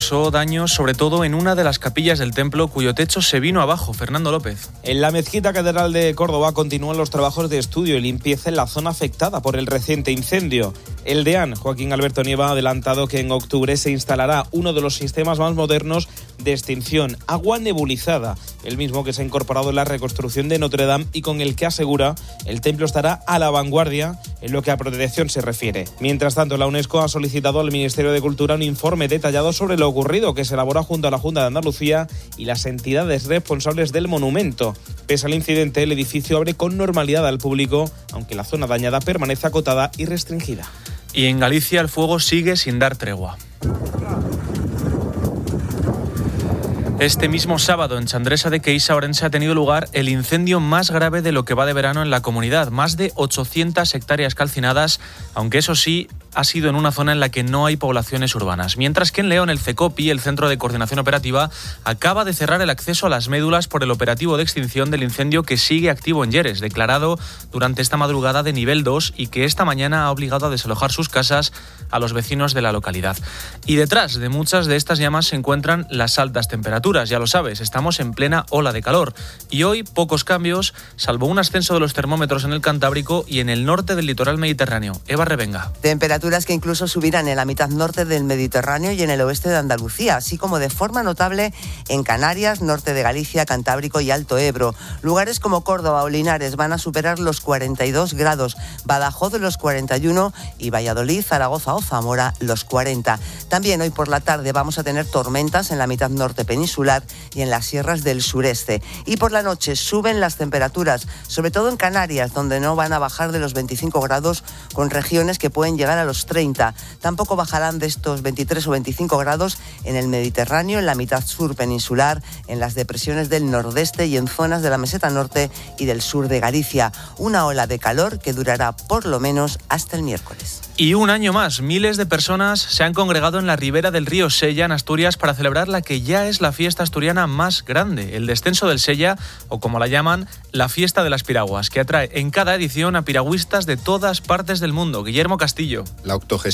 causó daños sobre todo en una de las capillas del templo cuyo techo se vino abajo. Fernando López. En la mezquita catedral de Córdoba continúan los trabajos de estudio y limpieza en la zona afectada por el reciente incendio. El deán Joaquín Alberto Nieva ha adelantado que en octubre se instalará uno de los sistemas más modernos de extinción, agua nebulizada, el mismo que se ha incorporado en la reconstrucción de Notre Dame y con el que asegura el templo estará a la vanguardia en lo que a protección se refiere. Mientras tanto, la UNESCO ha solicitado al Ministerio de Cultura un informe detallado sobre lo ocurrido que se elabora junto a la Junta de Andalucía y las entidades responsables del monumento. Pese al incidente, el edificio abre con normalidad al público, aunque la zona dañada permanece acotada y restringida. Y en Galicia el fuego sigue sin dar tregua. Este mismo sábado en Chandresa de Queixa, Orense, ha tenido lugar el incendio más grave de lo que va de verano en la comunidad. Más de 800 hectáreas calcinadas, aunque eso sí, ha sido en una zona en la que no hay poblaciones urbanas. Mientras que en León, el CECOPI, el Centro de Coordinación Operativa, acaba de cerrar el acceso a las médulas por el operativo de extinción del incendio que sigue activo en Lleres, declarado durante esta madrugada de nivel 2 y que esta mañana ha obligado a desalojar sus casas a los vecinos de la localidad. Y detrás de muchas de estas llamas se encuentran las altas temperaturas. Ya lo sabes, estamos en plena ola de calor. Y hoy pocos cambios, salvo un ascenso de los termómetros en el Cantábrico y en el norte del litoral mediterráneo. Eva Revenga. Temperaturas que incluso subirán en la mitad norte del Mediterráneo y en el oeste de Andalucía, así como de forma notable en Canarias, norte de Galicia, Cantábrico y Alto Ebro. Lugares como Córdoba o Linares van a superar los 42 grados, Badajoz los 41 y Valladolid, Zaragoza o Zamora los 40. También hoy por la tarde vamos a tener tormentas en la mitad norte peninsular y en las sierras del sureste. Y por la noche suben las temperaturas, sobre todo en Canarias, donde no van a bajar de los 25 grados, con regiones que pueden llegar a los 30. Tampoco bajarán de estos 23 o 25 grados en el Mediterráneo, en la mitad sur peninsular, en las depresiones del nordeste y en zonas de la meseta norte y del sur de Galicia. Una ola de calor que durará por lo menos hasta el miércoles. Y un año más, miles de personas se han congregado en la ribera del río Sella, en Asturias, para celebrar la que ya es la fiesta asturiana más grande, el descenso del Sella, o como la llaman, la fiesta de las piraguas, que atrae en cada edición a piragüistas de todas partes del mundo. Guillermo Castillo. La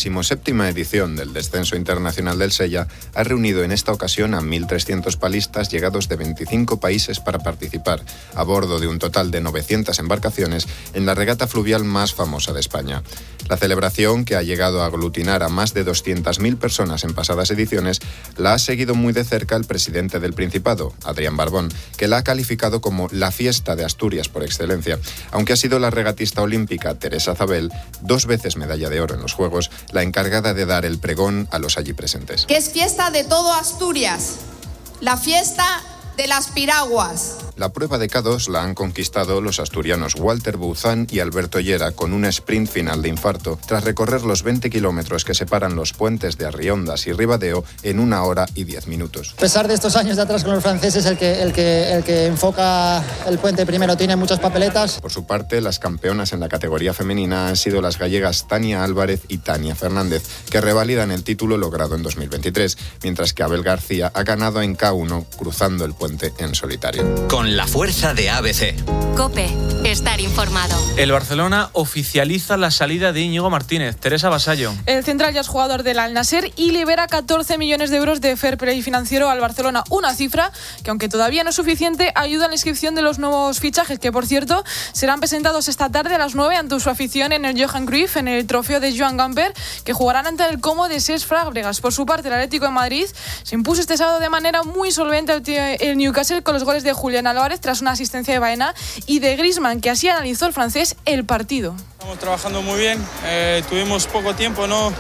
87ª edición del Descenso Internacional del Sella ha reunido en esta ocasión a 1.300 palistas llegados de 25 países para participar, a bordo de un total de 900 embarcaciones, en la regata fluvial más famosa de España. La celebración, que ha llegado a aglutinar a más de 200.000 personas en pasadas ediciones, la ha seguido muy de cerca el presidente del Principado, Adrián Barbón, que la ha calificado como la fiesta de Asturias por excelencia, aunque ha sido la regatista olímpica Teresa Zabel, 2 veces medalla de oro en los Juegos, la encargada de dar el pregón a los allí presentes. Que es fiesta de todo Asturias, la fiesta de las piraguas. La prueba de K2 la han conquistado los asturianos Walter Bouzán y Alberto Llera con un sprint final de infarto, tras recorrer los 20 kilómetros que separan los puentes de Arriondas y Ribadeo en 1 hora y 10 minutos. A pesar de estos años de atrás con los franceses, el que enfoca el puente primero tiene muchas papeletas. Por su parte, las campeonas en la categoría femenina han sido las gallegas Tania Álvarez y Tania Fernández, que revalidan el título logrado en 2023, mientras que Abel García ha ganado en K1 cruzando el puente en solitario. Con la fuerza de ABC. COPE. Estar informado. El Barcelona oficializa la salida de Íñigo Martínez. Teresa Vasallo. El central ya es jugador del Al-Nassr y libera 14 millones de euros de fair play financiero al Barcelona. Una cifra que, aunque todavía no es suficiente, ayuda en la inscripción de los nuevos fichajes, que por cierto serán presentados esta tarde a las 9 ante su afición en el Johan Cruyff, en el trofeo de Joan Gamper, que jugarán ante el Como de Cesc Fàbregas. Por su parte, el Atlético de Madrid se impuso este sábado de manera muy solvente el Newcastle con los goles de Julián Álvarez tras una asistencia de Baena y de Griezmann, que así analizó el francés el partido. Estamos trabajando muy bien, tuvimos poco tiempo, ¿no?,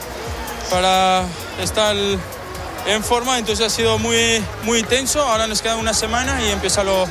para estar en forma, entonces ha sido muy tenso. Ahora nos queda una semana y empieza lo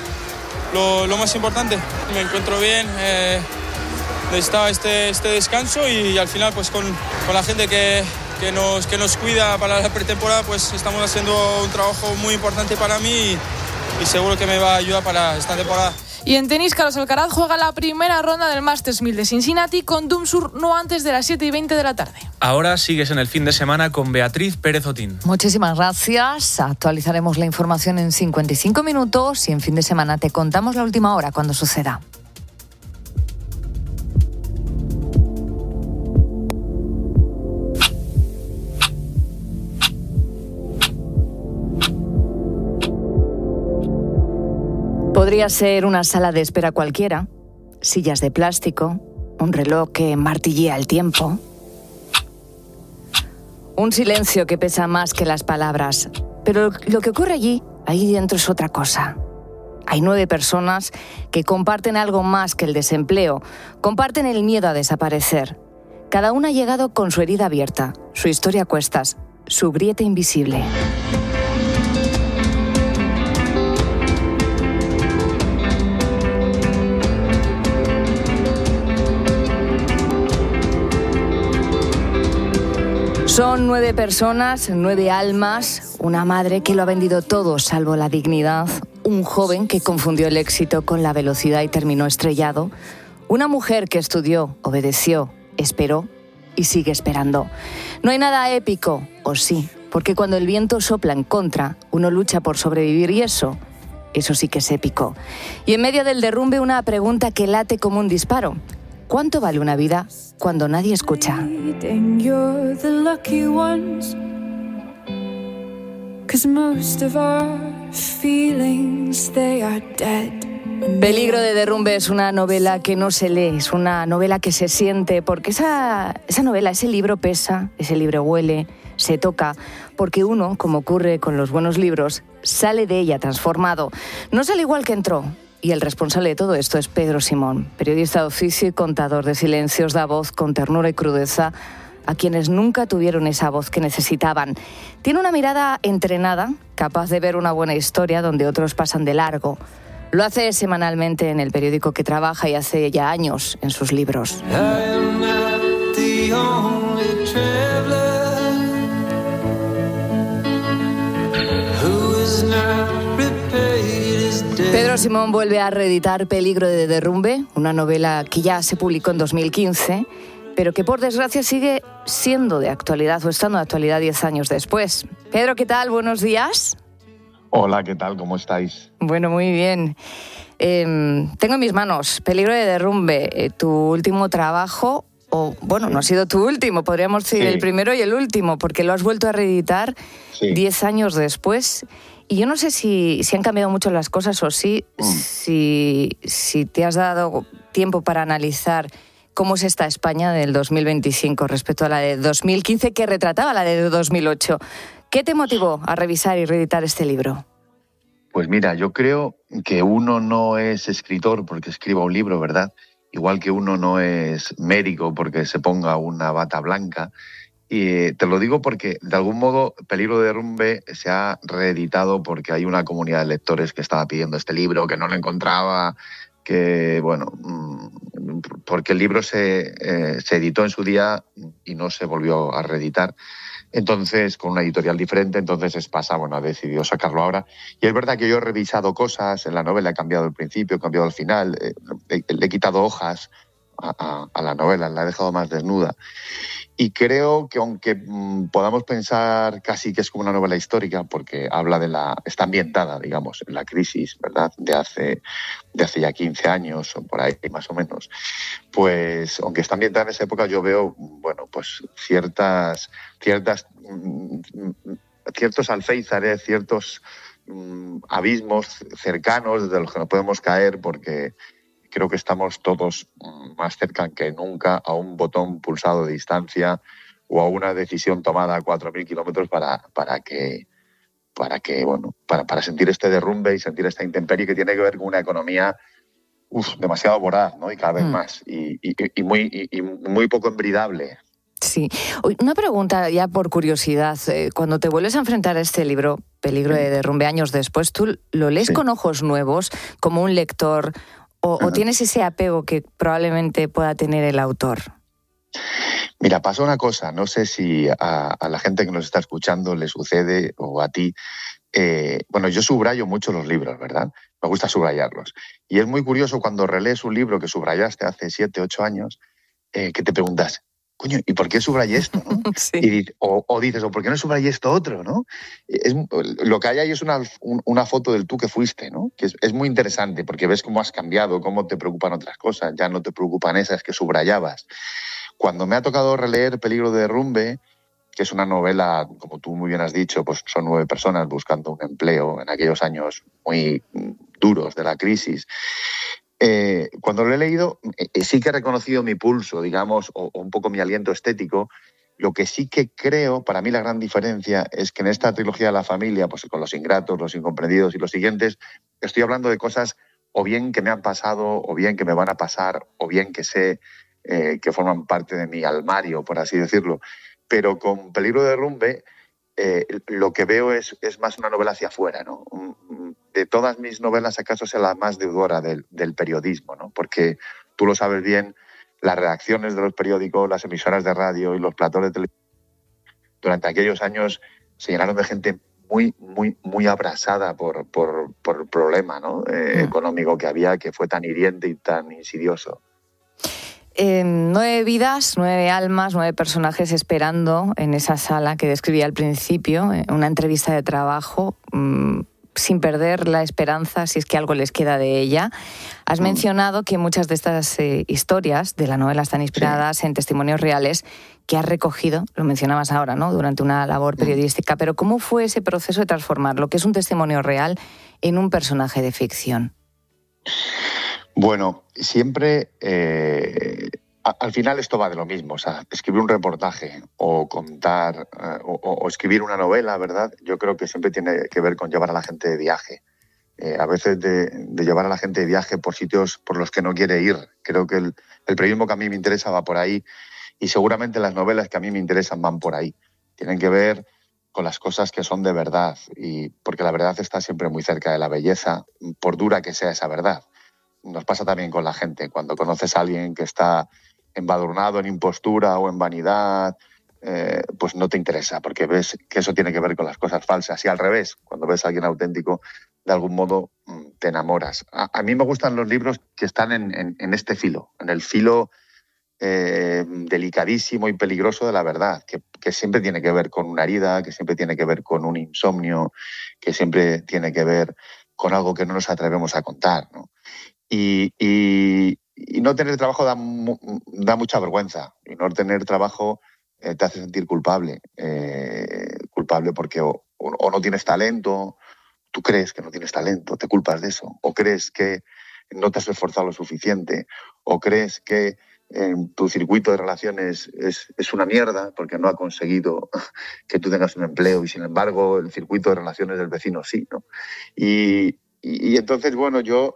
más importante. Me encuentro bien, necesitaba este descanso y al final pues con la gente que nos cuida para la pretemporada, pues estamos haciendo un trabajo muy importante para mí y seguro que me va a ayudar para esta temporada. Y en tenis, Carlos Alcaraz juega la primera ronda del Masters 1000 de Cincinnati con Dumsur no antes de las 7:20 de la tarde. Ahora sigues en el fin de semana con Beatriz Pérez Otín. Muchísimas gracias. Actualizaremos la información en 55 minutos y en fin de semana te contamos la última hora cuando suceda. Podría ser una sala de espera cualquiera, sillas de plástico, un reloj que martillea el tiempo. Un silencio que pesa más que las palabras. Pero lo que ocurre ahí dentro es otra cosa. Hay 9 personas que comparten algo más que el desempleo, comparten el miedo a desaparecer. Cada una ha llegado con su herida abierta, su historia a cuestas, su grieta invisible. Son 9 personas, 9 almas, una madre que lo ha vendido todo salvo la dignidad, un joven que confundió el éxito con la velocidad y terminó estrellado, una mujer que estudió, obedeció, esperó y sigue esperando. No hay nada épico, o sí, porque cuando el viento sopla en contra, uno lucha por sobrevivir y eso sí que es épico. Y en medio del derrumbe una pregunta que late como un disparo. ¿Cuánto vale una vida cuando nadie escucha? Peligro de derrumbe es una novela que no se lee, es una novela que se siente, porque esa novela, ese libro pesa, ese libro huele, se toca, porque uno, como ocurre con los buenos libros, sale de ella transformado. No sale igual que entró. Y el responsable de todo esto es Pedro Simón, periodista de oficio y contador de silencios, da voz con ternura y crudeza a quienes nunca tuvieron esa voz que necesitaban. Tiene una mirada entrenada, capaz de ver una buena historia donde otros pasan de largo. Lo hace semanalmente en el periódico que trabaja y hace ya años en sus libros. Pedro Simón vuelve a reeditar Peligro de derrumbe, una novela que ya se publicó en 2015, pero que por desgracia sigue siendo de actualidad o estando de actualidad 10 años después. Pedro, ¿qué tal? Buenos días. Hola, ¿qué tal? ¿Cómo estáis? Bueno, muy bien. Tengo en mis manos Peligro de derrumbe, tu último trabajo, o bueno, no ha sido tu último, podríamos decir el primero y el último, porque lo has vuelto a reeditar 10 años después. Y yo no sé si han cambiado mucho las cosas o si te has dado tiempo para analizar cómo es esta España del 2025 respecto a la de 2015 que retrataba la de 2008. ¿Qué te motivó a revisar y reeditar este libro? Pues mira, yo creo que uno no es escritor porque escriba un libro, ¿verdad? Igual que uno no es médico porque se ponga una bata blanca. Y te lo digo porque, de algún modo, Peligro de derrumbe se ha reeditado porque hay una comunidad de lectores que estaba pidiendo este libro, que no lo encontraba, que, bueno, porque el libro se editó en su día y no se volvió a reeditar. Entonces, con una editorial diferente, entonces Espasa, ha decidido sacarlo ahora. Y es verdad que yo he revisado cosas en la novela, he cambiado el principio, he cambiado el final, le he quitado hojas a la novela, la he dejado más desnuda. Y creo que aunque podamos pensar casi que es como una novela histórica, porque está ambientada, digamos, en la crisis, ¿verdad?, de hace ya 15 años o por ahí más o menos, pues aunque está ambientada en esa época, yo veo, pues ciertos alféizares, ciertos abismos cercanos de los que no podemos caer, porque creo que estamos todos más cerca que nunca a un botón pulsado de distancia o a una decisión tomada a 4.000 kilómetros para sentir este derrumbe y sentir esta intemperie que tiene que ver con una economía demasiado voraz, ¿no? Y cada vez más y muy poco embridable. Sí. Una pregunta ya por curiosidad. Cuando te vuelves a enfrentar a este libro, Peligro de derrumbe, años después, ¿tú lo lees con ojos nuevos, como un lector, o tienes ese apego que probablemente pueda tener el autor? Mira, pasa una cosa, no sé si a la gente que nos está escuchando le sucede o a ti. Yo subrayo mucho los libros, ¿verdad? Me gusta subrayarlos. Y es muy curioso cuando relees un libro que subrayaste hace 7, 8 años, que te preguntas, coño, ¿y por qué subrayé esto? ¿No? Sí. O dices, ¿o por qué no subrayé esto otro? ¿No? Lo que hay ahí es una foto del tú que fuiste, ¿no? Que es muy interesante porque ves cómo has cambiado, cómo te preocupan otras cosas, ya no te preocupan esas que subrayabas. Cuando me ha tocado releer Peligro de derrumbe, que es una novela, como tú muy bien has dicho, pues son 9 personas buscando un empleo en aquellos años muy duros de la crisis. Cuando lo he leído, sí que he reconocido mi pulso, digamos, o un poco mi aliento estético. Lo que sí que creo, para mí la gran diferencia, es que en esta trilogía de la familia, pues con Los ingratos, Los incomprendidos y los siguientes, estoy hablando de cosas o bien que me han pasado, o bien que me van a pasar, o bien que sé que forman parte de mi almario, por así decirlo. Pero con Peligro de derrumbe, lo que veo es más una novela hacia afuera, ¿no? De todas mis novelas, acaso sea la más deudora del periodismo, ¿no? Porque tú lo sabes bien, las redacciones de los periódicos, las emisoras de radio y los platós de televisión durante aquellos años se llenaron de gente muy, muy, muy abrasada por el problema, ¿no? Económico que había, que fue tan hiriente y tan insidioso. 9 vidas, 9 almas, 9 personajes esperando en esa sala que describía al principio, una entrevista de trabajo, sin perder la esperanza, si es que algo les queda de ella. Has mencionado que muchas de estas historias de la novela están inspiradas en testimonios reales que has recogido, lo mencionabas ahora, ¿no?, durante una labor periodística, pero ¿cómo fue ese proceso de transformar lo que es un testimonio real en un personaje de ficción? Bueno, siempre, al final esto va de lo mismo, o sea, escribir un reportaje o contar o escribir una novela, ¿verdad? Yo creo que siempre tiene que ver con llevar a la gente de viaje. A veces de llevar a la gente de viaje por sitios por los que no quiere ir. Creo que el periodismo que a mí me interesa va por ahí y seguramente las novelas que a mí me interesan van por ahí. Tienen que ver con las cosas que son de verdad, y porque la verdad está siempre muy cerca de la belleza, por dura que sea esa verdad. Nos pasa también con la gente. Cuando conoces a alguien que está embadurnado en impostura o en vanidad, pues no te interesa, porque ves que eso tiene que ver con las cosas falsas. Y al revés, cuando ves a alguien auténtico, de algún modo te enamoras. A mí me gustan los libros que están en este filo, en el filo delicadísimo y peligroso de la verdad, que siempre tiene que ver con una herida, que siempre tiene que ver con un insomnio, que siempre tiene que ver con algo que no nos atrevemos a contar, ¿no? Y no tener trabajo da mucha vergüenza. Y no tener trabajo te hace sentir culpable. Culpable porque o no tienes talento, tú crees que no tienes talento, te culpas de eso. O crees que no te has esforzado lo suficiente. O crees que tu circuito de relaciones es una mierda porque no ha conseguido que tú tengas un empleo y, sin embargo, el circuito de relaciones del vecino sí, ¿no? Y entonces, bueno, yo...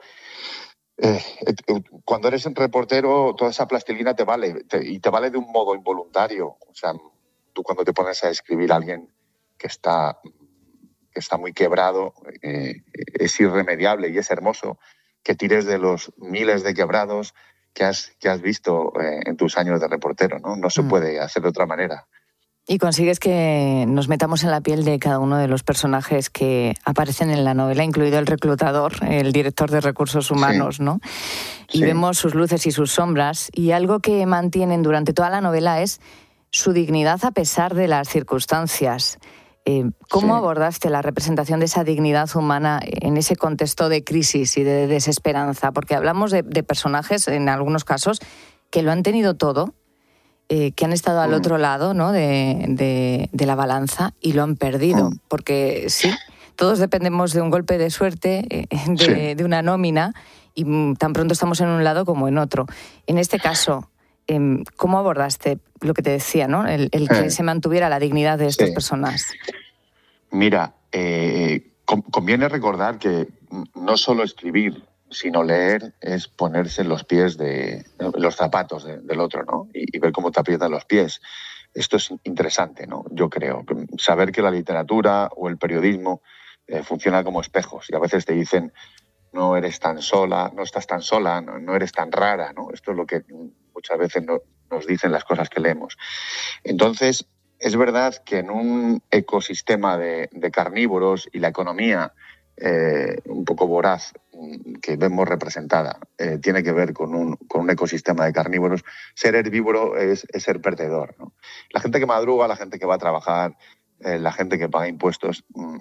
cuando eres un reportero, toda esa plastilina te vale, y te vale de un modo involuntario. O sea, tú cuando te pones a escribir a alguien que está muy quebrado, es irremediable y es hermoso que tires de los miles de quebrados que has visto en tus años de reportero, ¿no? No se puede hacer de otra manera. Y consigues que nos metamos en la piel de cada uno de los personajes que aparecen en la novela, incluido el reclutador, el director de recursos humanos, sí, ¿no? Y sí, vemos sus luces y sus sombras. Y algo que mantienen durante toda la novela es su dignidad a pesar de las circunstancias. ¿Cómo sí abordaste la representación de esa dignidad humana en ese contexto de crisis y de desesperanza? Porque hablamos de personajes, en algunos casos, que lo han tenido todo, que han estado al otro lado, ¿no?, de la balanza, y lo han perdido. Porque sí, todos dependemos de un golpe de suerte, de una nómina, y tan pronto estamos en un lado como en otro. En este caso, ¿cómo abordaste lo que te decía, ¿no?, el que se mantuviera la dignidad de estas personas? Mira, conviene recordar que no solo escribir, sino leer es ponerse en los pies los zapatos del otro, ¿no? Y ver cómo te aprietan los pies. Esto es interesante, ¿no? Yo creo. Saber que la literatura o el periodismo funciona como espejos, y a veces te dicen: no eres tan sola, no estás tan sola, no eres tan rara, ¿no? Esto es lo que muchas veces nos dicen las cosas que leemos. Entonces, es verdad que en un ecosistema de carnívoros, y la economía un poco voraz que vemos representada tiene que ver con un ecosistema de carnívoros, ser herbívoro es ser perdedor, ¿no? La gente que madruga, la gente que va a trabajar, la gente que paga impuestos,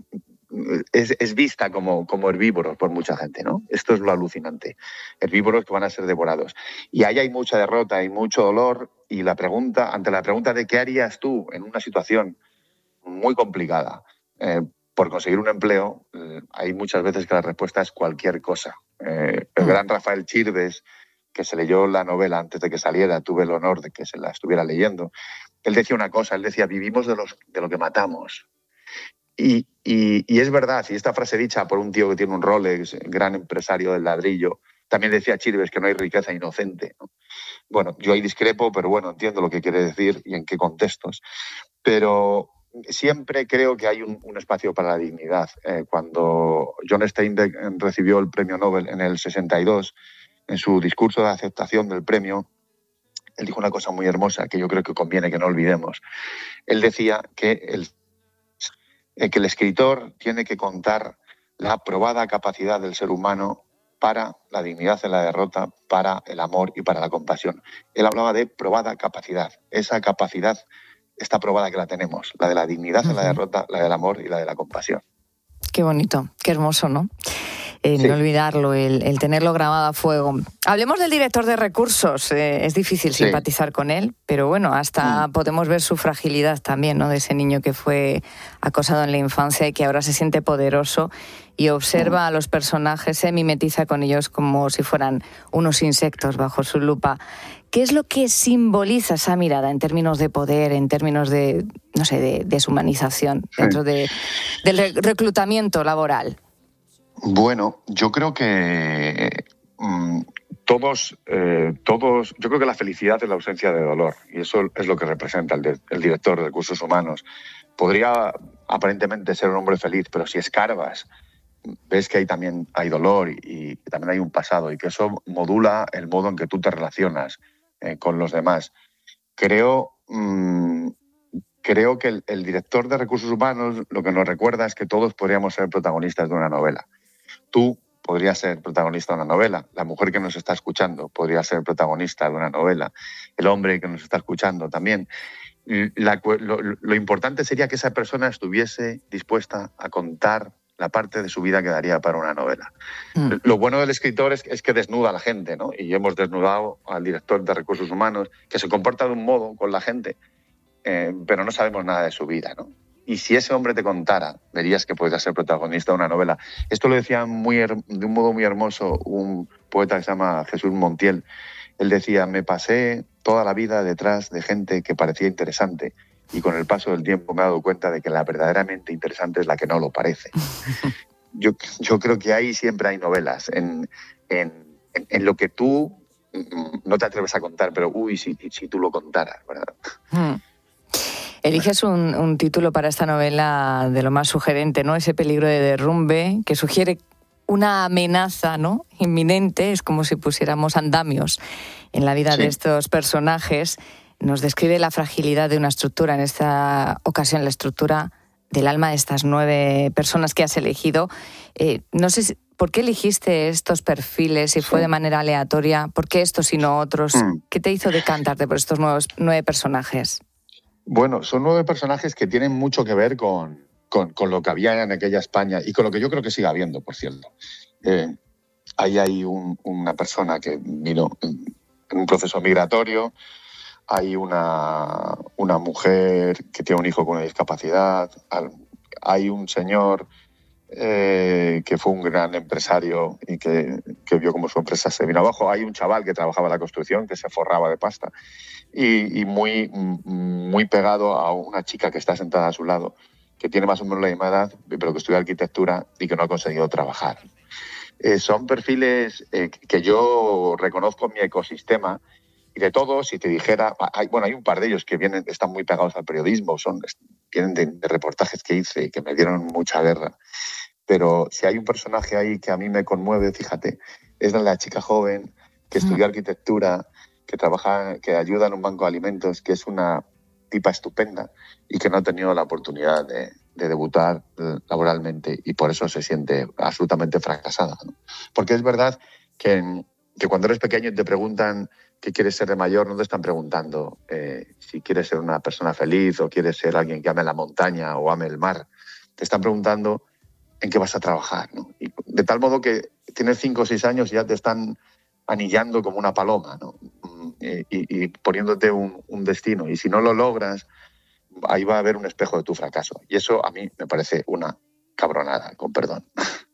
es vista como herbívoros por mucha gente, ¿no? Esto es lo alucinante. Herbívoros que van a ser devorados. Y ahí hay mucha derrota y mucho dolor, y ante la pregunta de qué harías tú en una situación muy complicada por conseguir un empleo, hay muchas veces que la respuesta es cualquier cosa. El gran Rafael Chirves, que se leyó la novela antes de que saliera, tuve el honor de que se la estuviera leyendo, él decía una cosa, él decía, vivimos de lo que matamos. Y es verdad, y esta frase dicha por un tío que tiene un Rolex, gran empresario del ladrillo, también decía Chirves que no hay riqueza inocente, ¿no? Bueno, yo ahí discrepo, pero bueno, entiendo lo que quiere decir y en qué contextos. Pero siempre creo que hay un espacio para la dignidad. Cuando John Steinbeck recibió el premio Nobel en el 62, en su discurso de aceptación del premio, él dijo una cosa muy hermosa que yo creo que conviene que no olvidemos. Él decía que el escritor tiene que contar la probada capacidad del ser humano para la dignidad en la derrota, para el amor y para la compasión. Él hablaba de probada capacidad. Esa capacidad está probada que la tenemos, la de la dignidad en la derrota, la del amor y la de la compasión. Qué bonito, qué hermoso, ¿no? Sí. No olvidarlo, el tenerlo grabado a fuego. Hablemos del director de recursos. Es difícil simpatizar con él, pero bueno, hasta podemos ver su fragilidad también, ¿no? De ese niño que fue acosado en la infancia y que ahora se siente poderoso y observa a los personajes, se mimetiza con ellos como si fueran unos insectos bajo su lupa. ¿Qué es lo que simboliza esa mirada en términos de poder, en términos de, no sé, de deshumanización dentro del reclutamiento laboral? Bueno, yo creo que todos, yo creo que la felicidad es la ausencia de dolor, y eso es lo que representa el director de recursos humanos. Podría aparentemente ser un hombre feliz, pero si escarbas, ves que también hay dolor y también hay un pasado, y que eso modula el modo en que tú te relacionas con los demás. Creo que el director de recursos humanos lo que nos recuerda es que todos podríamos ser protagonistas de una novela. Tú podrías ser protagonista de una novela, la mujer que nos está escuchando podría ser protagonista de una novela, el hombre que nos está escuchando también. Lo importante sería que esa persona estuviese dispuesta a contar la parte de su vida que daría para una novela. Lo bueno del escritor es que desnuda a la gente, ¿no? Y hemos desnudado al director de recursos humanos, que se comporta de un modo con la gente, pero no sabemos nada de su vida, ¿no? Y si ese hombre te contara, verías que podría ser protagonista de una novela. Esto lo decía de un modo muy hermoso un poeta que se llama Jesús Montiel. Él decía, me pasé toda la vida detrás de gente que parecía interesante y con el paso del tiempo me he dado cuenta de que la verdaderamente interesante es la que no lo parece. Yo creo que ahí siempre hay novelas, en lo que tú no te atreves a contar, pero si tú lo contaras, ¿verdad? Eliges un título para esta novela de lo más sugerente, ¿no? Ese peligro de derrumbe que sugiere una amenaza, ¿no?, inminente. Es como si pusiéramos andamios en la vida de estos personajes. Nos describe la fragilidad de una estructura, en esta ocasión la estructura del alma de estas 9 personas que has elegido. No sé por qué elegiste estos perfiles, si fue de manera aleatoria, por qué estos y no otros. ¿Qué te hizo decantarte por estos 9 personajes? Bueno, son 9 personajes que tienen mucho que ver con lo que había en aquella España y con lo que yo creo que sigue habiendo, por cierto. Ahí hay una persona que vino en un proceso migratorio, hay una mujer que tiene un hijo con una discapacidad, hay un señor que fue un gran empresario y que vio como su empresa se vino abajo, hay un chaval que trabajaba en la construcción que se forraba de pasta y muy pegado a una chica que está sentada a su lado, que tiene más o menos la misma edad, pero que estudia arquitectura y que no ha conseguido trabajar. Son perfiles que yo reconozco en mi ecosistema, y de todos, si te dijera, hay un par de ellos que están muy pegados al periodismo, vienen de reportajes que hice y que me dieron mucha guerra. Pero si hay un personaje ahí que a mí me conmueve, fíjate, es la chica joven que estudió arquitectura, que ayuda en un banco de alimentos, que es una tipa estupenda y que no ha tenido la oportunidad de debutar laboralmente y por eso se siente absolutamente fracasada, ¿no? Porque es verdad que cuando eres pequeño y te preguntan qué quieres ser de mayor, no te están preguntando si quieres ser una persona feliz o quieres ser alguien que ame la montaña o ame el mar. Te están preguntando en qué vas a trabajar, ¿no? Y de tal modo que tienes 5 o 6 años y ya te están anillando como una paloma, ¿no? Y poniéndote un destino. Y si no lo logras, ahí va a haber un espejo de tu fracaso. Y eso a mí me parece una cabronada, con perdón.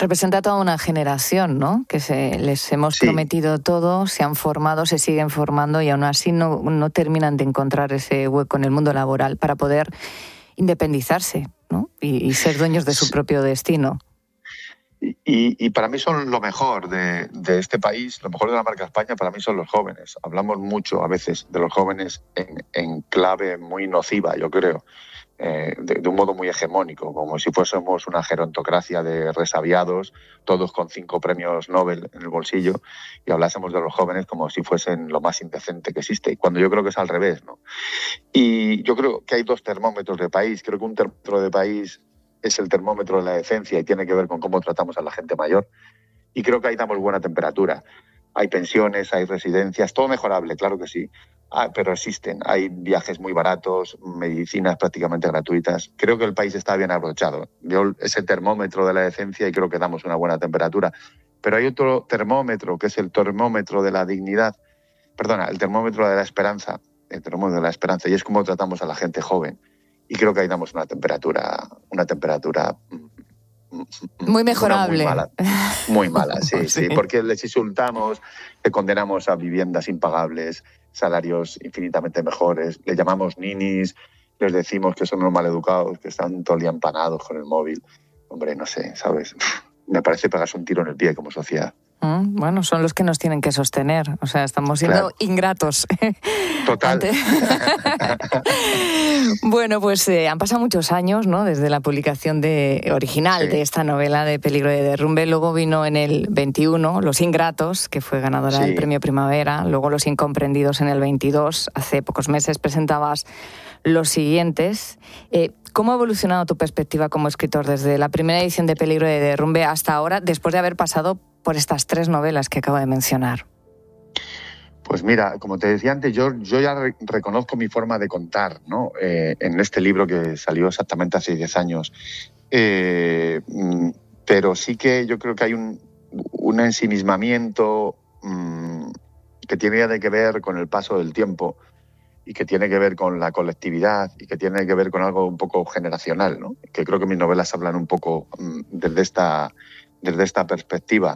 Representa toda una generación, ¿no? Que les hemos prometido todo, se han formado, se siguen formando y aún así no terminan de encontrar ese hueco en el mundo laboral para poder independizarse, ¿no? Y ser dueños de su propio destino. Y para mí son lo mejor de este país, lo mejor de la marca España para mí son los jóvenes. Hablamos mucho a veces de los jóvenes en clave muy nociva, yo creo, de un modo muy hegemónico, como si fuésemos una gerontocracia de resabiados, todos con 5 premios Nobel en el bolsillo, y hablásemos de los jóvenes como si fuesen lo más indecente que existe, cuando yo creo que es al revés, ¿no? Y yo creo que hay 2 termómetros de país. Creo que un termómetro de país es el termómetro de la decencia y tiene que ver con cómo tratamos a la gente mayor. Y creo que ahí damos buena temperatura. Hay pensiones, hay residencias, todo mejorable, claro que sí, pero existen. Hay viajes muy baratos, medicinas prácticamente gratuitas. Creo que el país está bien abrochado. Yo ese termómetro de la decencia y creo que damos una buena temperatura. Pero hay otro termómetro, que es el termómetro de la dignidad, el termómetro de la esperanza, y es cómo tratamos a la gente joven. Y creo que ahí damos una temperatura muy mejorable. Muy mala, sí, porque les insultamos, le condenamos a viviendas impagables, salarios infinitamente mejores, le llamamos ninis, les decimos que son unos maleducados, que están todo el día empanados con el móvil. Hombre, no sé, ¿sabes? Me parece pegarse un tiro en el pie como sociedad. Bueno, son los que nos tienen que sostener. O sea, estamos siendo ingratos. Total. Bueno, pues han pasado muchos años, ¿no? Desde la publicación original de esta novela de Peligro de derrumbe. Luego vino en el 21 Los ingratos, que fue ganadora del Premio Primavera. Luego Los incomprendidos en el 22. Hace pocos meses presentabas los siguientes. ¿Cómo ha evolucionado tu perspectiva como escritor desde la primera edición de Peligro de derrumbe hasta ahora, después de haber pasado por estas 3 novelas que acabo de mencionar? Pues mira, como te decía antes, yo ya reconozco mi forma de contar, ¿no? En este libro que salió exactamente hace 10 años. Pero sí que yo creo que hay un ensimismamiento que tiene que ver con el paso del tiempo y que tiene que ver con la colectividad y que tiene que ver con algo un poco generacional, ¿no? Que creo que mis novelas hablan un poco desde esta perspectiva.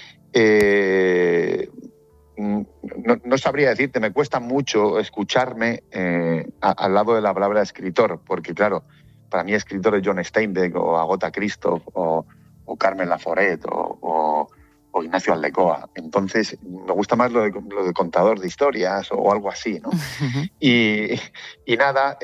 No sabría decirte, me cuesta mucho escucharme al lado de la palabra escritor, porque claro, para mí escritor es John Steinbeck o Agatha Christie o Carmen Laforet o Ignacio Aldecoa. Entonces me gusta más lo de contador de historias o algo así, ¿no? Y nada,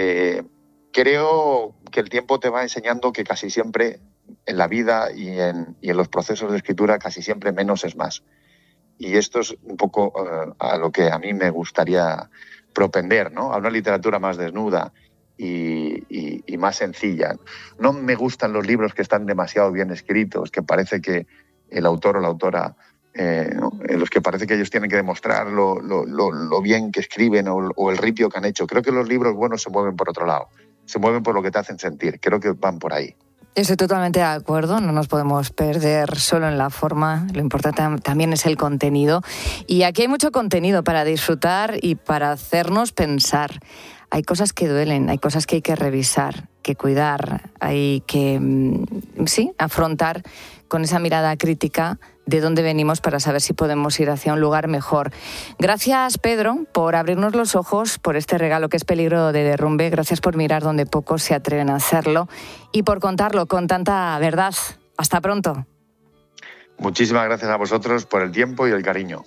creo que el tiempo te va enseñando que casi siempre en la vida y en los procesos de escritura casi siempre menos es más. Y esto es un poco a lo que a mí me gustaría propender, ¿no? A una literatura más desnuda y más sencilla. No me gustan los libros que están demasiado bien escritos, que parece que el autor o la autora, ¿no? En los que parece que ellos tienen que demostrar lo bien que escriben o el ripio que han hecho. Creo que los libros buenos se mueven por otro lado, se mueven por lo que te hacen sentir. Creo que van por ahí. Estoy totalmente de acuerdo, no nos podemos perder solo en la forma, lo importante también es el contenido. Y aquí hay mucho contenido para disfrutar y para hacernos pensar. Hay cosas que duelen, hay cosas que hay que revisar, que cuidar, hay que, afrontar con esa mirada crítica de dónde venimos para saber si podemos ir hacia un lugar mejor. Gracias, Pedro, por abrirnos los ojos, por este regalo que es Peligro de derrumbe. Gracias por mirar donde pocos se atreven a hacerlo y por contarlo con tanta verdad. Hasta pronto. Muchísimas gracias a vosotros por el tiempo y el cariño.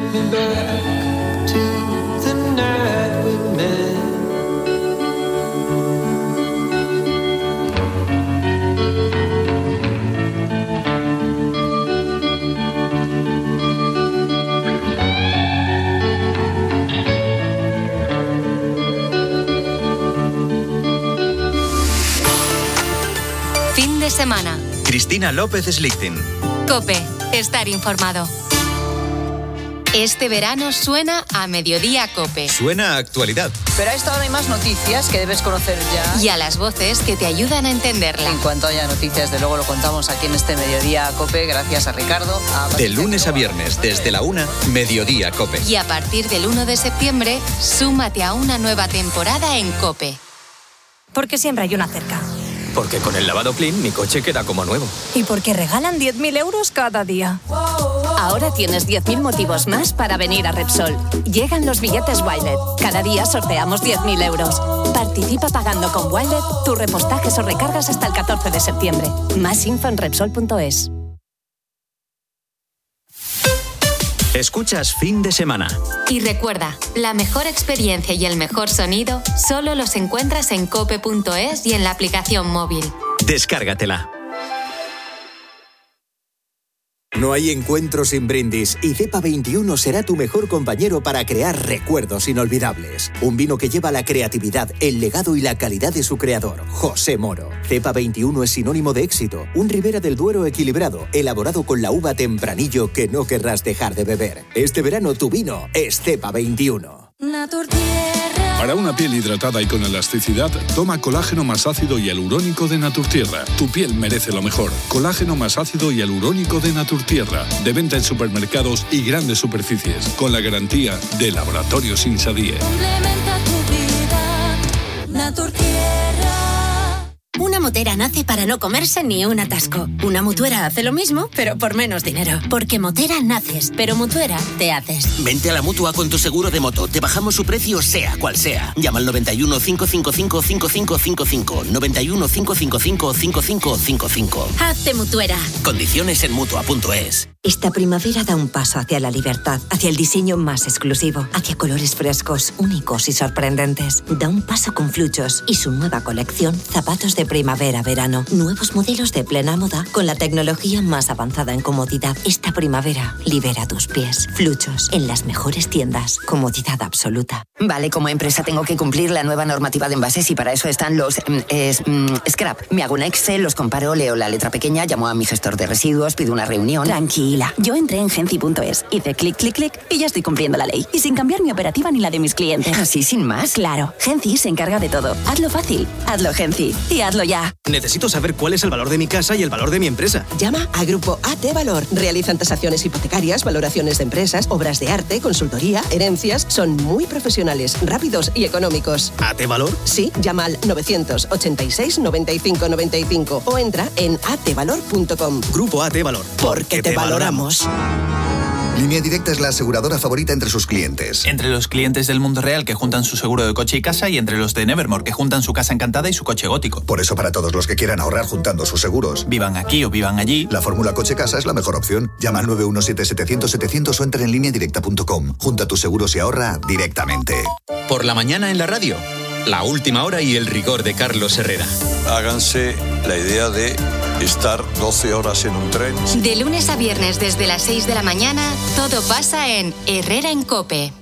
Fin de semana. Cristina López Slichting. COPE. Estar informado. Este verano suena a Mediodía COPE. Suena a actualidad. Pero a esta hora hay más noticias que debes conocer ya. Y a las voces que te ayudan a entenderla. En cuanto haya noticias, de luego lo contamos aquí en este Mediodía COPE, gracias a Ricardo. De lunes a viernes, desde la 1, Mediodía COPE. Y a partir del 1 de septiembre, súmate a una nueva temporada en COPE. Porque siempre hay una cerca. Porque con el lavado Clean mi coche queda como nuevo. Y porque regalan 10.000 euros cada día. Ahora tienes 10.000 motivos más para venir a Repsol. Llegan los billetes Wilet. Cada día sorteamos 10.000 euros. Participa pagando con Wilet tus repostajes o recargas hasta el 14 de septiembre. Más info en Repsol.es. Escuchas Fin de Semana. Y recuerda, la mejor experiencia y el mejor sonido solo los encuentras en cope.es y en la aplicación móvil. Descárgatela. No hay encuentro sin brindis y Cepa 21 será tu mejor compañero para crear recuerdos inolvidables. Un vino que lleva la creatividad, el legado y la calidad de su creador, José Moro. Cepa 21 es sinónimo de éxito, un Ribera del Duero equilibrado, elaborado con la uva Tempranillo que no querrás dejar de beber. Este verano tu vino es Cepa 21. Para una piel hidratada y con elasticidad, toma colágeno más ácido y hialurónico de Naturtierra. Tu piel merece lo mejor. Colágeno más ácido y hialurónico de Naturtierra. De venta en supermercados y grandes superficies. Con la garantía de Laboratorios Insadie. Complementa tu vida, Naturtierra. Una motera nace para no comerse ni un atasco. Una mutuera hace lo mismo, pero por menos dinero. Porque motera naces, pero mutuera te haces. Vente a la Mutua con tu seguro de moto. Te bajamos su precio sea cual sea. Llama al 91 555 5555. 91 555 5555. Hazte mutuera. Condiciones en Mutua.es. Esta primavera da un paso hacia la libertad, hacia el diseño más exclusivo, hacia colores frescos, únicos y sorprendentes. Da un paso con Fluchos y su nueva colección Zapatos de primavera-verano. Nuevos modelos de plena moda con la tecnología más avanzada en comodidad. Esta primavera libera tus pies. Fluchos, en las mejores tiendas. Comodidad absoluta. Vale, como empresa tengo que cumplir la nueva normativa de envases y para eso están los scrap. Me hago un Excel, los comparo, leo la letra pequeña, llamo a mi gestor de residuos, pido una reunión. Tranquila. Yo entré en Genci.es, hice clic, clic, clic y ya estoy cumpliendo la ley. Y sin cambiar mi operativa ni la de mis clientes. ¿Así sin más? Claro, Genci se encarga de todo. Hazlo fácil, hazlo Genci y hazlo ya. Necesito saber cuál es el valor de mi casa y el valor de mi empresa. Llama a Grupo AT Valor. Realizan tasaciones hipotecarias, valoraciones de empresas, obras de arte, consultoría, herencias. Son muy profesionales, rápidos y económicos. ¿AT Valor? Sí, llama al 986 95 95 o entra en atvalor.com. Grupo AT Valor. Porque te valoramos. Línea Directa es la aseguradora favorita entre sus clientes. Entre los clientes del mundo real que juntan su seguro de coche y casa y entre los de Nevermore que juntan su casa encantada y su coche gótico. Por eso para todos los que quieran ahorrar juntando sus seguros, vivan aquí o vivan allí, la fórmula coche-casa es la mejor opción. Llama al 917-700-700 o entra en lineadirecta.com. Junta tus seguros y ahorra directamente. Por la mañana en la radio, la última hora y el rigor de Carlos Herrera. Háganse la idea de estar 12 horas en un tren. De lunes a viernes desde las 6 de la mañana, todo pasa en Herrera en COPE.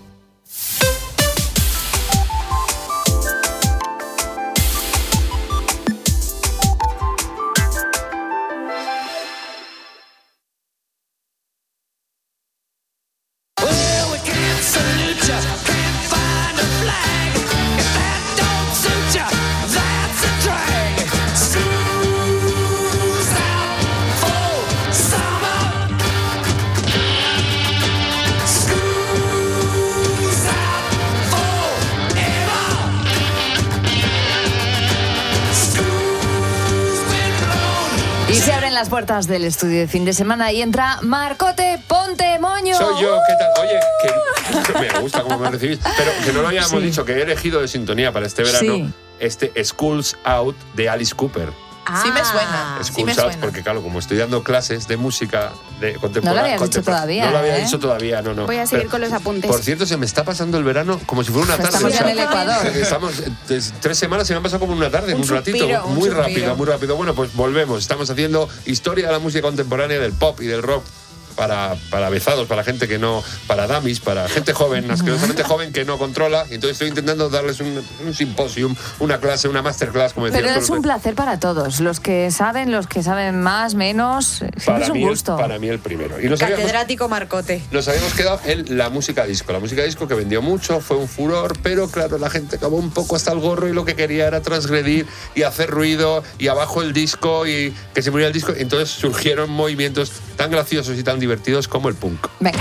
Las puertas del estudio de fin de semana y entra Marcote Ponte Moño. Soy yo, ¿qué tal? Oye, que me gusta cómo me recibís, pero que no lo habíamos dicho, que he elegido de sintonía para este verano este Schools Out de Alice Cooper. Sí me suena. School Sounds, porque claro, como estoy dando clases de música de contemporánea. No lo habías dicho todavía. No lo había dicho todavía, no. Voy a seguir con los apuntes. Por cierto, se me está pasando el verano como si fuera una tarde. Estamos en el Ecuador. Estamos 3 semanas, se me han pasado como una tarde, en un ratito. Muy rápido. Bueno, pues volvemos. Estamos haciendo historia de la música contemporánea, del pop y del rock. Para bezados, para gente que no, para dummies, para gente joven, asquerosamente joven que no controla. Y entonces estoy intentando darles un simposium, una clase, una masterclass, como decía. Pero es un placer para todos, los que saben más, menos. Siempre es un gusto. Para mí el primero. Y Catedrático Marcote. Nos habíamos quedado en la música disco. La música disco que vendió mucho, fue un furor, pero claro, la gente acabó un poco hasta el gorro y lo que quería era transgredir y hacer ruido y abajo el disco y que se muriera el disco. Entonces surgieron movimientos tan graciosos y tan divertidos como el punk. Venga.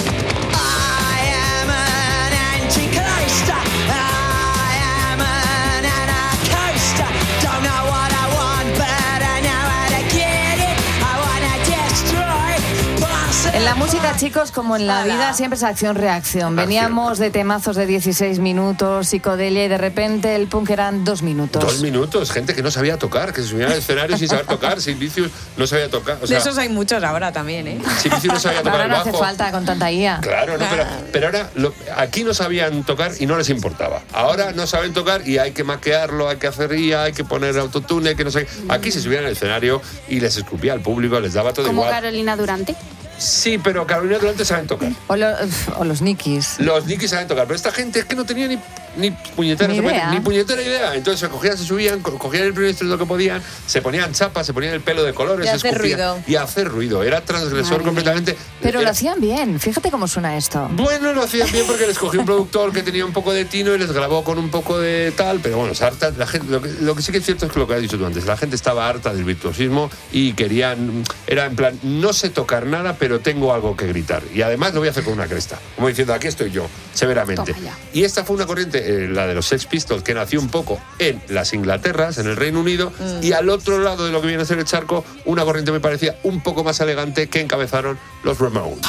En la música, chicos, como en la vida, siempre es acción-reacción. Veníamos de temazos de 16 minutos, psicodelia, y de repente el punk eran 2 minutos. 2 minutos, gente que no sabía tocar, que se subía al escenario sin saber tocar. Sid Vicious no sabía tocar. De esos hay muchos ahora también, ¿eh? Sid Vicious no sabía tocar ahora el no bajo. hace falta con tanta IA. Claro, no, pero ahora aquí no sabían tocar y no les importaba. Ahora no saben tocar y hay que maquearlo, hay que hacer IA, hay que poner autotune, que no sé. Aquí se subían al escenario y les escupía al público, les daba todo como igual. Carolina Durante. Sí, pero Carolina Durante saben tocar. O los Nikis. Los Nikis saben tocar, pero esta gente es que no tenía ni puñetera idea. Entonces se subían, cogían el primer instrumento que podían, se ponían chapas, se ponían el pelo de colores, y hacer ruido. Y hacer ruido. Era transgresor completamente. Pero lo hacían bien. Fíjate cómo suena esto. Bueno, lo hacían bien porque les cogió un productor que tenía un poco de tino y les grabó con un poco de tal, pero bueno, la gente, lo que sí que es cierto es que lo que has dicho tú antes, la gente estaba harta del virtuosismo y querían, era en plan, no sé tocar nada, pero tengo algo que gritar. Y además lo voy a hacer con una cresta. Como diciendo, aquí estoy yo, severamente. Y esta fue una corriente, la de los Sex Pistols, que nació un poco en las Inglaterras, en el Reino Unido, y al otro lado de lo que viene a ser el charco, una corriente me parecía un poco más elegante que encabezaron los Ramones.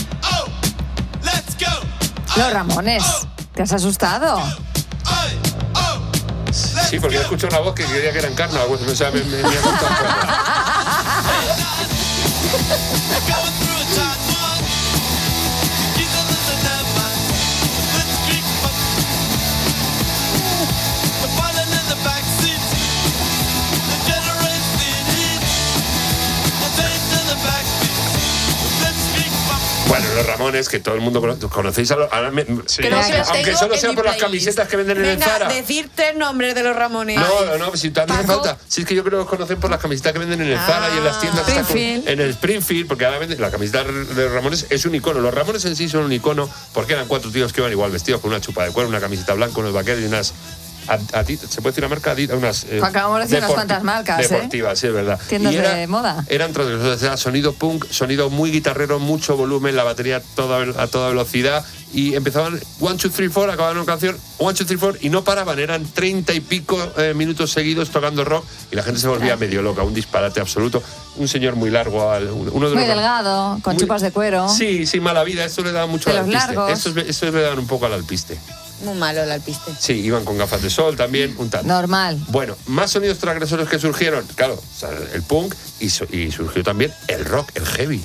Los Ramones. ¿Te has asustado? Sí, porque he escuchado una voz que creía que era Encarna, o sea, me ha contado. Bueno, los Ramones, que todo el mundo conocéis. Aunque solo sea por las camisetas que venden en el Zara. Decirte el nombre de los Ramones. No, si te hace falta. Si es que yo creo que los conocen por las camisetas que venden en el Zara y en las tiendas. En el Springfield, porque ahora venden la camiseta de los Ramones, es un icono. Los Ramones en sí son un icono porque eran 4 tíos que iban igual vestidos con una chupa de cuero, una camiseta blanca, unos vaqueros y unas... ¿A ti se puede decir la marca? Unas, acabamos de decir unas cuantas marcas, deportivas, sí, es verdad. Tiendas de moda. Eran transgresores, era sonido punk, sonido muy guitarrero, mucho volumen, la batería a toda velocidad. Y empezaban 1, 2, 3, 4, acababan una canción 1, 2, 3, 4 y no paraban, eran 30 y pico minutos seguidos tocando rock y la gente se volvía medio loca, un disparate absoluto. Un señor muy largo, muy delgado, con chupas de cuero. Sí, mala vida, esto le daba mucho al alpiste. Largos. Eso le daban un poco al alpiste. Muy malo el alpiste. Sí, iban con gafas de sol también, un tanto. Normal. Bueno, más sonidos transgresores que surgieron, claro, el punk y surgió también el rock, el heavy.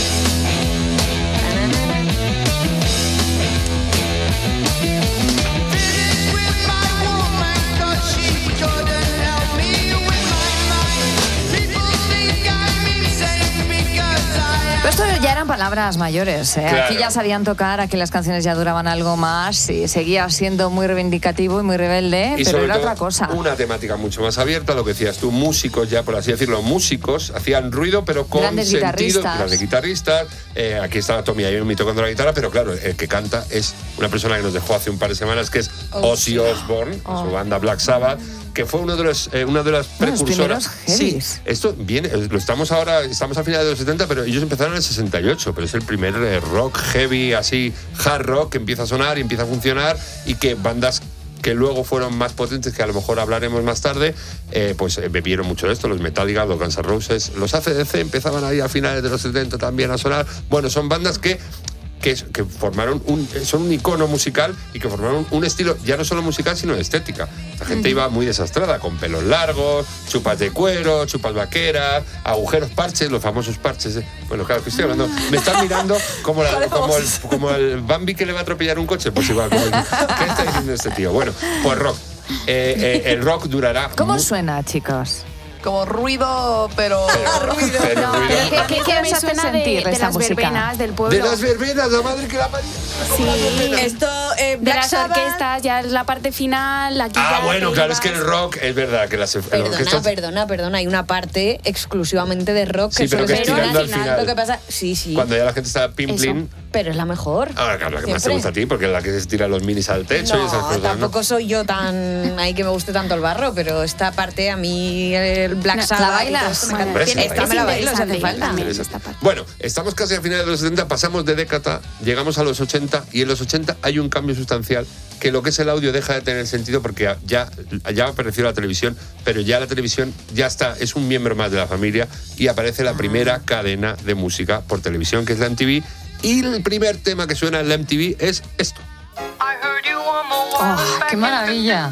Esto ya eran palabras mayores, ¿eh? Claro. Aquí ya sabían tocar, aquí las canciones ya duraban algo más y seguía siendo muy reivindicativo y muy rebelde, pero era otra cosa. Una temática mucho más abierta, lo que decías tú, músicos ya, por así decirlo, músicos, hacían ruido, pero con grandes sentido. Grandes guitarristas. Aquí estaba Tommy Iommi tocando la guitarra, pero claro, el que canta es una persona que nos dejó hace un par de semanas, que es Ozzy Osbourne, su banda Black Sabbath, que fue una de las precursoras. Sí, esto viene, estamos a finales de los 70, pero ellos empezaron en el 68, pero es el primer rock heavy, así, hard rock, que empieza a sonar y empieza a funcionar, y que bandas que luego fueron más potentes, que a lo mejor hablaremos más tarde, pues bebieron mucho de esto, los Metallica, los Guns N' Roses, los AC/DC empezaban ahí a finales de los 70 también a sonar. Bueno, son bandas que que formaron son un icono musical y que formaron un estilo ya no solo musical sino de estética. La gente iba muy desastrada, con pelos largos, chupas de cuero, chupas vaqueras, agujeros, parches, los famosos parches. Bueno, claro, que estoy hablando. Me están mirando como el Bambi que le va a atropellar un coche. Pues igual, ¿qué está diciendo este tío? Bueno, pues rock. El rock durará... ¿Cómo suena, chicos? Como ruido, pero... ¿Qué me hace sentir de esta las música? verbenas del pueblo? De las verbenas, la madre que la parió. Sí. Esto, de Black las orquestas, ya es la parte final. Aquí bueno, claro, es que el rock es verdad que las orquestas... Perdona, hay una parte exclusivamente de rock Sí, pero que es tirando al final. Lo que pasa, sí. Cuando ya la gente está plim. Pero es la mejor. Ahora, claro, la que más te gusta a ti, porque es la que se tira los minis al techo y esas cosas. Tampoco soy yo tan ahí que me guste tanto el barro, pero esta parte a mí, el Black Sabbath. ¿La bailas? Esta me la bailo, si hace falta. Bueno, estamos casi a finales de los 70, pasamos de década, llegamos a los 80 y en los 80 hay un cambio sustancial que lo que es el audio deja de tener sentido porque ya apareció la televisión, pero ya la televisión ya está, es un miembro más de la familia y aparece la primera cadena de música por televisión, que es la MTV, y el primer tema que suena en la MTV es esto. Oh, ¡qué maravilla!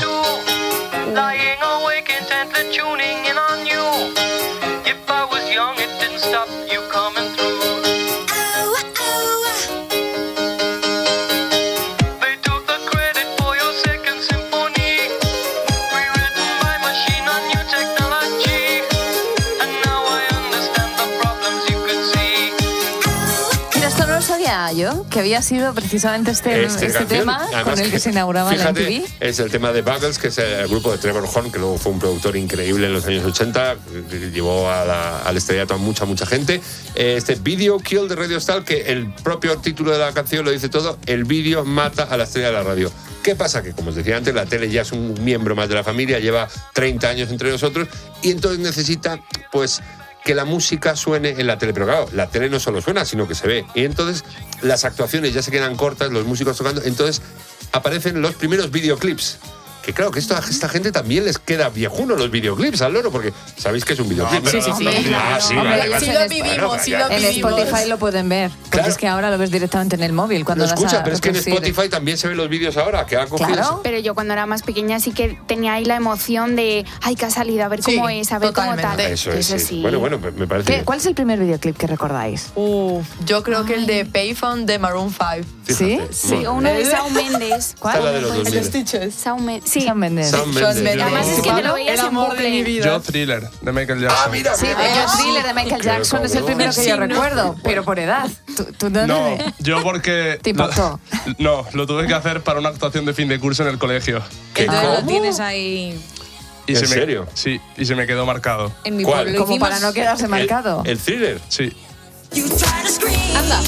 Yo, que había sido precisamente este tema con el que se inauguraba la MTV. Es el tema de Buggles, que es el grupo de Trevor Horn, que luego fue un productor increíble en los años 80, que llevó al estrellato a mucha gente. Este Video Kill de Radio Star, que el propio título de la canción lo dice todo, el vídeo mata a la estrella de la radio. ¿Qué pasa? Que, como os decía antes, la tele ya es un miembro más de la familia, lleva 30 años entre nosotros, y entonces necesita, pues, que la música suene en la tele. Pero claro, la tele no solo suena, sino que se ve. Y entonces las actuaciones ya se quedan cortas, los músicos tocando. Entonces aparecen los primeros videoclips. Que claro, que esta gente también les queda viejuno los videoclips al loro, porque sabéis que es un videoclip. Sí. Sí lo vivimos. En Spotify lo pueden ver, porque es que ahora lo ves directamente en el móvil. Cuando pero es que en Spotify también se ven los vídeos ahora, que ha cogido. Claro, pero yo cuando era más pequeña sí que tenía ahí la emoción de, ay, que ha salido, a ver cómo es, a ver cómo tal. Eso es, sí. Bueno, me parece bien. ¿Cuál es el primer videoclip que recordáis? Yo creo que el de Payphone de Maroon 5. ¿Sí? Sí, o uno de Shawn Mendes. ¿Cuál? La de los 2000. Shawn Mendes. Sí. Shawn Mendes. Además es que me lo veías en bucle. Yo Thriller, de Michael Jackson. Mira. Sí, yo Thriller de Michael Jackson es el primero que yo recuerdo, pero por edad. ¿Tú no, yo porque... ¿Te impactó? No, lo tuve que hacer para una actuación de fin de curso en el colegio. Entonces lo tienes ahí... ¿En serio? Sí, y se me quedó marcado. En mi ¿Cuál? pueblo Como para no quedarse marcado. ¿El Thriller? Sí. Anda.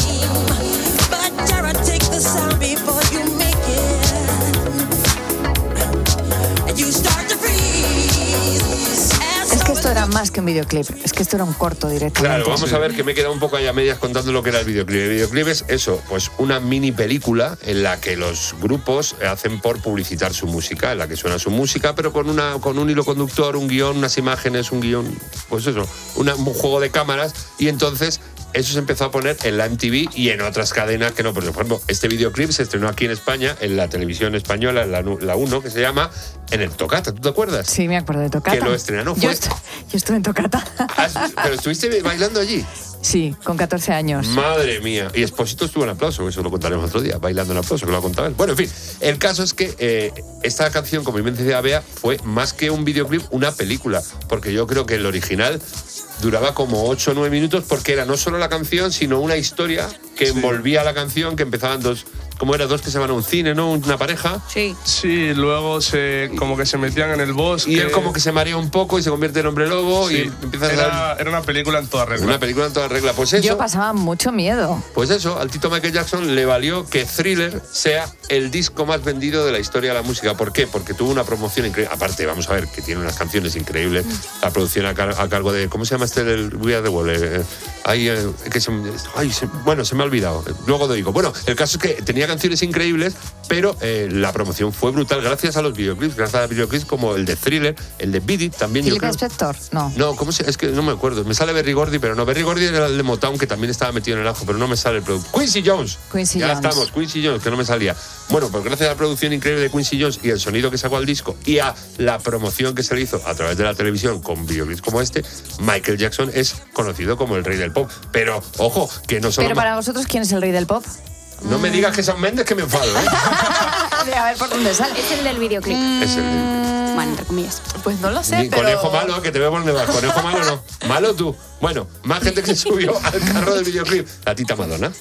Es que esto era más que un videoclip, es que esto era un corto directamente. Claro, vamos a ver, que me he quedado un poco allá a medias contando lo que era el videoclip. El videoclip es eso, pues una mini película en la que los grupos hacen por publicitar su música, en la que suena su música, pero con un hilo conductor, un guión, unas imágenes, un guión, pues eso, un juego de cámaras, y entonces eso se empezó a poner en la MTV y en otras cadenas que no. Por ejemplo, este videoclip se estrenó aquí en España, en la televisión española, en la 1, que se llama En el Tocata. ¿Tú te acuerdas? Sí, me acuerdo de Tocata. Que lo estrenó. Yo estuve en Tocata. ¿Pero estuviste bailando allí? Sí, con 14 años. Madre mía. Y Espósito estuvo en Aplauso, eso lo contaremos otro día, bailando en Aplauso, que lo ha contado él. Bueno, en fin, el caso es que esta canción, como bien decía Bea, fue más que un videoclip, una película. Porque yo creo que el original duraba como 8 o 9 minutos, porque era no solo la canción, sino una historia que envolvía la canción, que empezaban dos que se van a un cine, ¿no? Una pareja. Sí. Sí, luego como que se metían en el bosque. Y él como que se marea un poco y se convierte en hombre lobo, sí. Y empieza Era una película en toda regla. Una película en toda regla. Pues eso. Yo pasaba mucho miedo. Pues eso, al tito Michael Jackson le valió que Thriller sea el disco más vendido de la historia de la música. ¿Por qué? Porque tuvo una promoción increíble. Aparte, vamos a ver, que tiene unas canciones increíbles. La producción a cargo de... ¿Cómo se llama este del We Are the World? Bueno, se me ha olvidado. Luego lo digo. Bueno, el caso es que tenía canciones increíbles, pero la promoción fue brutal gracias a los videoclips. Gracias a los videoclips como el de Thriller, el de Beat It también. ¿Philip Spector? No. No, es que no me acuerdo. Me sale Berry Gordy, pero no. Berry Gordy era el de Motown, que también estaba metido en el ajo, pero no me sale el producto. Quincy Jones. Ya estamos, Quincy Jones, que no me salía. Bueno, pues gracias a la producción increíble de Quincy Jones y el sonido que sacó al disco y a la promoción que se le hizo a través de la televisión con videoclips como este, Michael Jackson es conocido como el rey del pop. Pero, ojo, que no solo... Pero para vosotros, ¿quién es el rey del pop? No me digas que Shawn Mendes, que me enfado, ¿eh? A ver por dónde sale. Es el del videoclip. Es el de... Bueno, entre comillas. Pues no lo sé, Ni pero... Conejo malo, que te veo por donde vas. Conejo malo no. Malo tú. Bueno, más gente que se subió al carro del videoclip. La tita Madonna.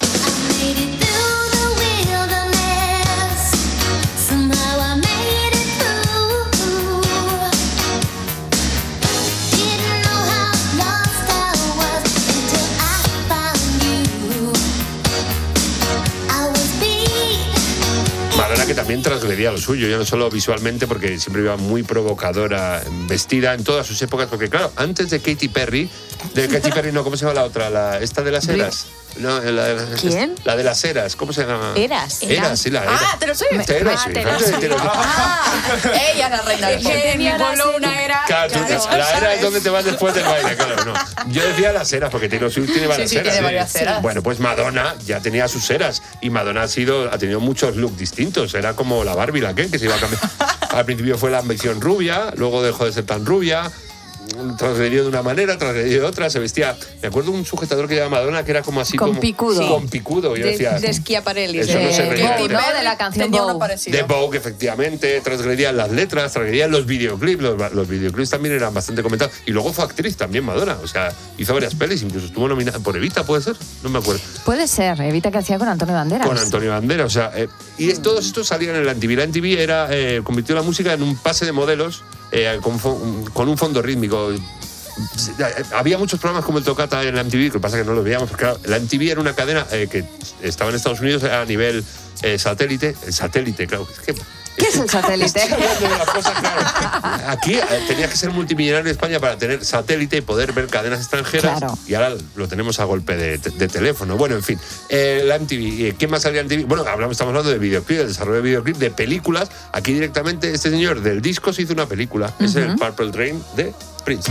Madonna, que también transgredía lo suyo, ya no solo visualmente, porque siempre iba muy provocadora, vestida en todas sus épocas, porque claro, antes de Katy Perry no, ¿cómo se llama la otra? Esta de las eras. No, ¿Quién? La de las eras, ¿cómo se llama? Eras. Sí, la era. Ah, Taylor Swift. Taylor Swift. Ella es la reina del pop. En mi pueblo una era... Claro, la era es donde te vas después del baile, claro, no. Yo decía las eras, porque Taylor Swift tiene varias eras. Tiene varias eras. Bueno, pues Madonna ya tenía sus eras, y Madonna ha tenido muchos looks distintos. Era como la Barbie, la Ken, que se iba a cambiar. Al principio fue la ambición rubia, luego dejó de ser tan rubia. Transgredió de una manera, transgredió de otra, se vestía. Me acuerdo de un sujetador que llamaba Madonna que era como así con como picudo. Sí, con picudo. Yo decía, de Schiaparelli. Eso no se veía. De la canción Vogue. De Vogue, efectivamente, transgredían las letras, transgredían los videoclips. Los videoclips también eran bastante comentados. Y luego fue actriz también, Madonna. O sea, hizo varias pelis, incluso estuvo nominada por Evita, ¿puede ser? No me acuerdo. Puede ser, Evita, que hacía con Antonio Banderas. Con Antonio Banderas, o sea, y todos estos salían en la MTV. La MTV convirtió la música en un pase de modelos con un fondo rítmico. Había muchos programas como el Tocata en la MTV, lo que pasa es que no los veíamos, porque claro, la MTV era una cadena que estaba en Estados Unidos a nivel satélite. El satélite, claro. ¿Qué es el satélite? Aquí tenías que ser multimillonario en España para tener satélite y poder ver cadenas extranjeras. Claro. Y ahora lo tenemos a golpe de teléfono. Bueno, en fin, la MTV. ¿Quién más salía en MTV? Bueno, estamos hablando de videoclip, de desarrollo de videoclip, de películas. Aquí directamente este señor del disco se hizo una película. Es el Purple Rain de Prince.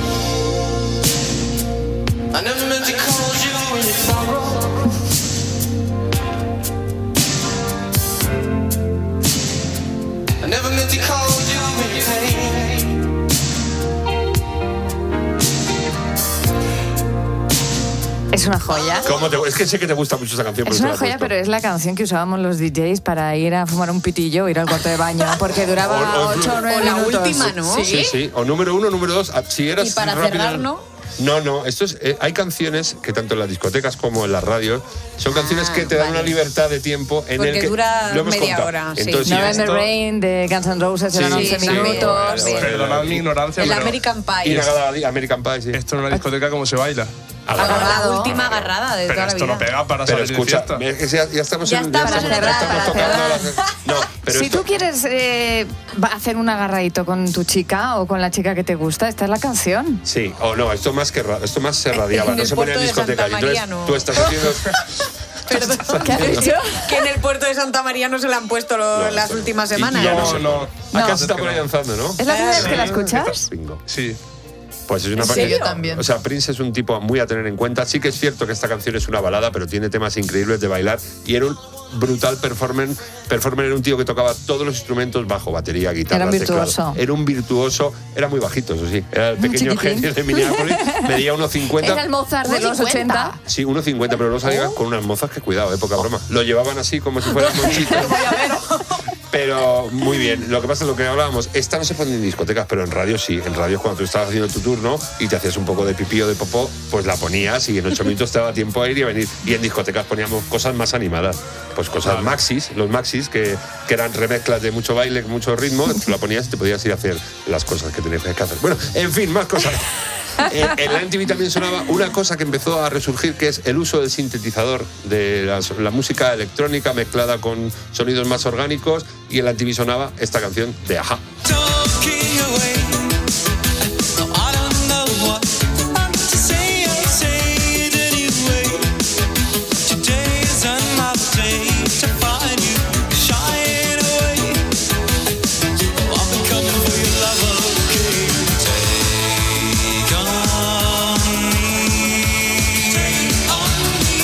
I never meant to call you in your sorrow. I never meant to call you in your pain. Es una joya. Es que sé que te gusta mucho esa canción. Es una joya, pero es la canción que usábamos los DJs para ir a fumar un pitillo o ir al cuarto de baño, porque duraba 8 o 9 minutos. La última, ¿no? Sí. O número 1, número 2. Si eras y para rápido, cerrar, ¿no? No, esto es, hay canciones que tanto en las discotecas como en las radios son canciones que te dan una libertad de tiempo en porque el que dura lo hemos media contado. hora. Entonces, November Rain de Guns N' Roses eran 11 minutos. Perdonad mi ignorancia, El pero American Pie. Y la American Pie, sí. Esto en una discoteca, ¿cómo se baila? La última agarrada de pero toda la vida. esto no pega para pero salir escucha, de fiesta. es que ya estamos ya está, para cerrar. No, pero si tú quieres hacer un agarradito con tu chica o con la chica que te gusta, esta es la canción. Sí, no, esto más se radiaba, no se ponía en discoteca. Entonces tú estás haciendo... Perdón, ¿qué has dicho? Que en el puerto de Santa María no se la han puesto las últimas semanas. No. Acá se está por ahí danzando, ¿no? ¿Es la primera vez que la escuchas? Sí. Pues es una yo también. O sea, Prince es un tipo muy a tener en cuenta. Sí que es cierto que esta canción es una balada, pero tiene temas increíbles de bailar. Y era un brutal performer. Era un tío que tocaba todos los instrumentos, bajo, batería, guitarra, era un virtuoso. teclado. Era un virtuoso. Era muy bajito, eso sí. Era el pequeño genio de Minneapolis. Medía 1,50. Era el Mozart de los 80. Sí, 1,50, pero luego salía con unas mozas que cuidado, poca broma. Lo llevaban así como si fueran monchitos. Pero muy bien. Lo que pasa es lo que hablábamos. Esta no se pone en discotecas, pero en radio sí. En radio, cuando tú estabas haciendo tu turno y te hacías un poco de pipí o de popó, pues la ponías y en 8 minutos te daba tiempo a ir y a venir. Y en discotecas poníamos cosas más animadas. Pues cosas maxis, los maxis, que eran remezclas de mucho baile, mucho ritmo. Tú la ponías y te podías ir a hacer las cosas que tenías que hacer. Bueno, en fin, más cosas. En la MTV también sonaba una cosa que empezó a resurgir, que es el uso del sintetizador, de la música electrónica mezclada con sonidos más orgánicos, y en la MTV sonaba esta canción de A-ha.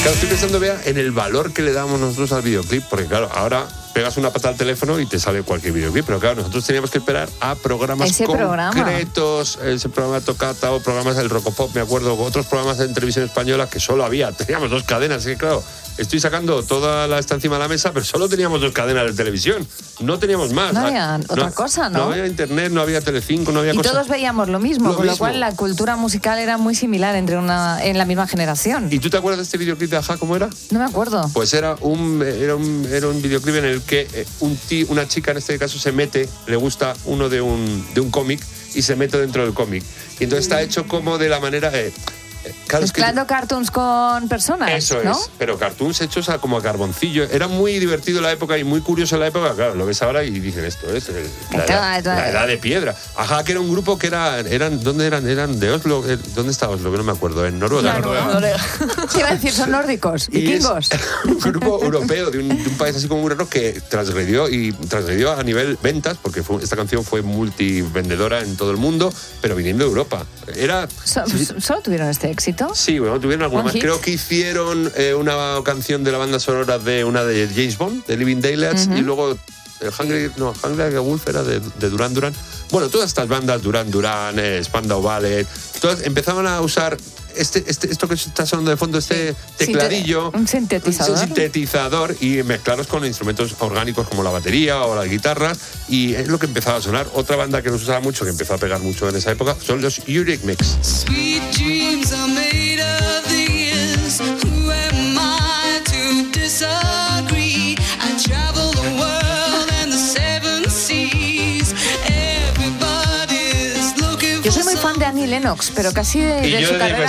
Claro, estoy pensando, Bea, en el valor que le damos nosotros al videoclip, porque claro, ahora pegas una pata al teléfono y te sale cualquier videoclip, pero claro, nosotros teníamos que esperar a programas concretos, ese programa Tocata o programas del Rocopop, me acuerdo, otros programas en televisión española que solo teníamos 2 cadenas, así que claro, estoy sacando toda la esta encima de la mesa, pero solo teníamos 2 cadenas de televisión, no teníamos más. No había otra cosa, ¿no? No había internet, no había Telecinco, no había y cosas. todos veíamos lo mismo, con lo mismo. cual la cultura musical era muy similar en la misma generación. ¿Y tú te acuerdas de este videoclip de Ajá, cómo era? No me acuerdo. Pues era un videoclip en el que una chica, en este caso, se mete, le gusta uno de un cómic y se mete dentro del cómic. Y entonces está hecho como de la manera... Claro, mezclando cartoons con personas, eso ¿no? es, pero cartoons hechos como a carboncillo. Era muy divertido en la época y muy curioso en la época. Claro, lo ves ahora y dicen esto es la edad de piedra. Ajá, que era un grupo que ¿dónde eran? Eran de Oslo. ¿Dónde está Oslo? Que no me acuerdo. En Noruega. ¿Qué iba a decir? Son nórdicos, vikingos. Un grupo europeo de un país así como muy raro que transgredió a nivel ventas, porque esta canción fue multivendedora en todo el mundo, pero viniendo de Europa. ¿Solo tuvieron este éxito? Sí, bueno, tuvieron alguna más. Creo que hicieron una canción de la banda sonora de una de James Bond, de Living Daylights, y luego Hungry Like a Wolf era de Duran Duran. Bueno, todas estas bandas, Duran Duran, Spandau Ballet, todas empezaban a usar esto que está sonando de fondo, este tecladillo, un sintetizador, y mezclarlos con instrumentos orgánicos como la batería o la guitarra, y es lo que empezaba a sonar. Otra banda que nos usaba mucho, que empezó a pegar mucho en esa época, son los Eurythmics. Sweet dreams are made of these. Who am I to disagree? I travel the world and the 7 seas. Everybody's looking for. Yo soy muy fan de Annie Lennox, pero casi de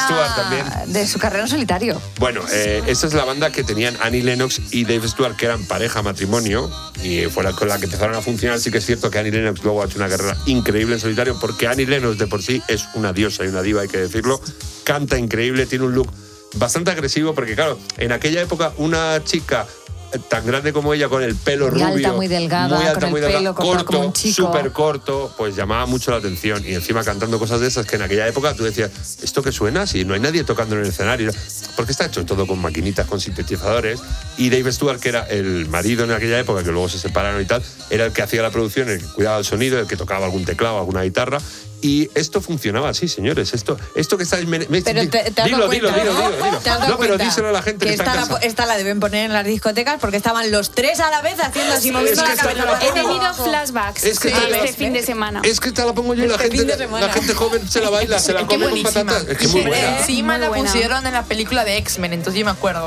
su carrera en solitario. Bueno, esta es la banda que tenían Annie Lennox y Dave Stewart, que eran pareja, matrimonio, y fue con la que empezaron a funcionar. Sí que es cierto que Annie Lennox luego ha hecho una carrera increíble en solitario, porque Annie Lennox de por sí es una diosa y una diva, hay que decirlo. Canta increíble, tiene un look bastante agresivo, porque claro, en aquella época una chica tan grande como ella, con el pelo rubio, alta, muy delgada, muy alta, con muy el delgada, pelo corto como un chico, súper corto, pues llamaba mucho la atención. Y encima cantando cosas de esas que en aquella época tú decías, ¿esto qué suena? Si no hay nadie tocando en el escenario. Porque está hecho todo con maquinitas, con sintetizadores. Y Dave Stewart, que era el marido en aquella época, que luego se separaron y tal, era el que hacía la producción, el que cuidaba el sonido, el que tocaba algún teclado, alguna guitarra. Y esto funcionaba así, señores. Esto que estáis... Pero te has dado cuenta, dilo. No, pero díselo a la gente que está en casa. Esta la deben poner en las discotecas porque estaban los 3 a la vez haciendo así, moviendo la cabeza. He tenido flashbacks este fin de semana. Es que esta la pongo yo y la gente joven se la baila, se la come con patatas. Es que muy buena. Encima la pusieron en la película de X-Men, entonces yo me acuerdo.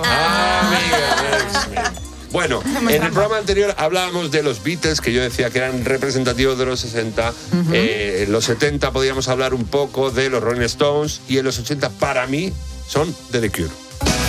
X-Men. Bueno, en el programa anterior hablábamos de los Beatles, que yo decía que eran representativos de los 60. En los 70 podíamos hablar un poco de los Rolling Stones, y en los 80 para mí son de The Cure.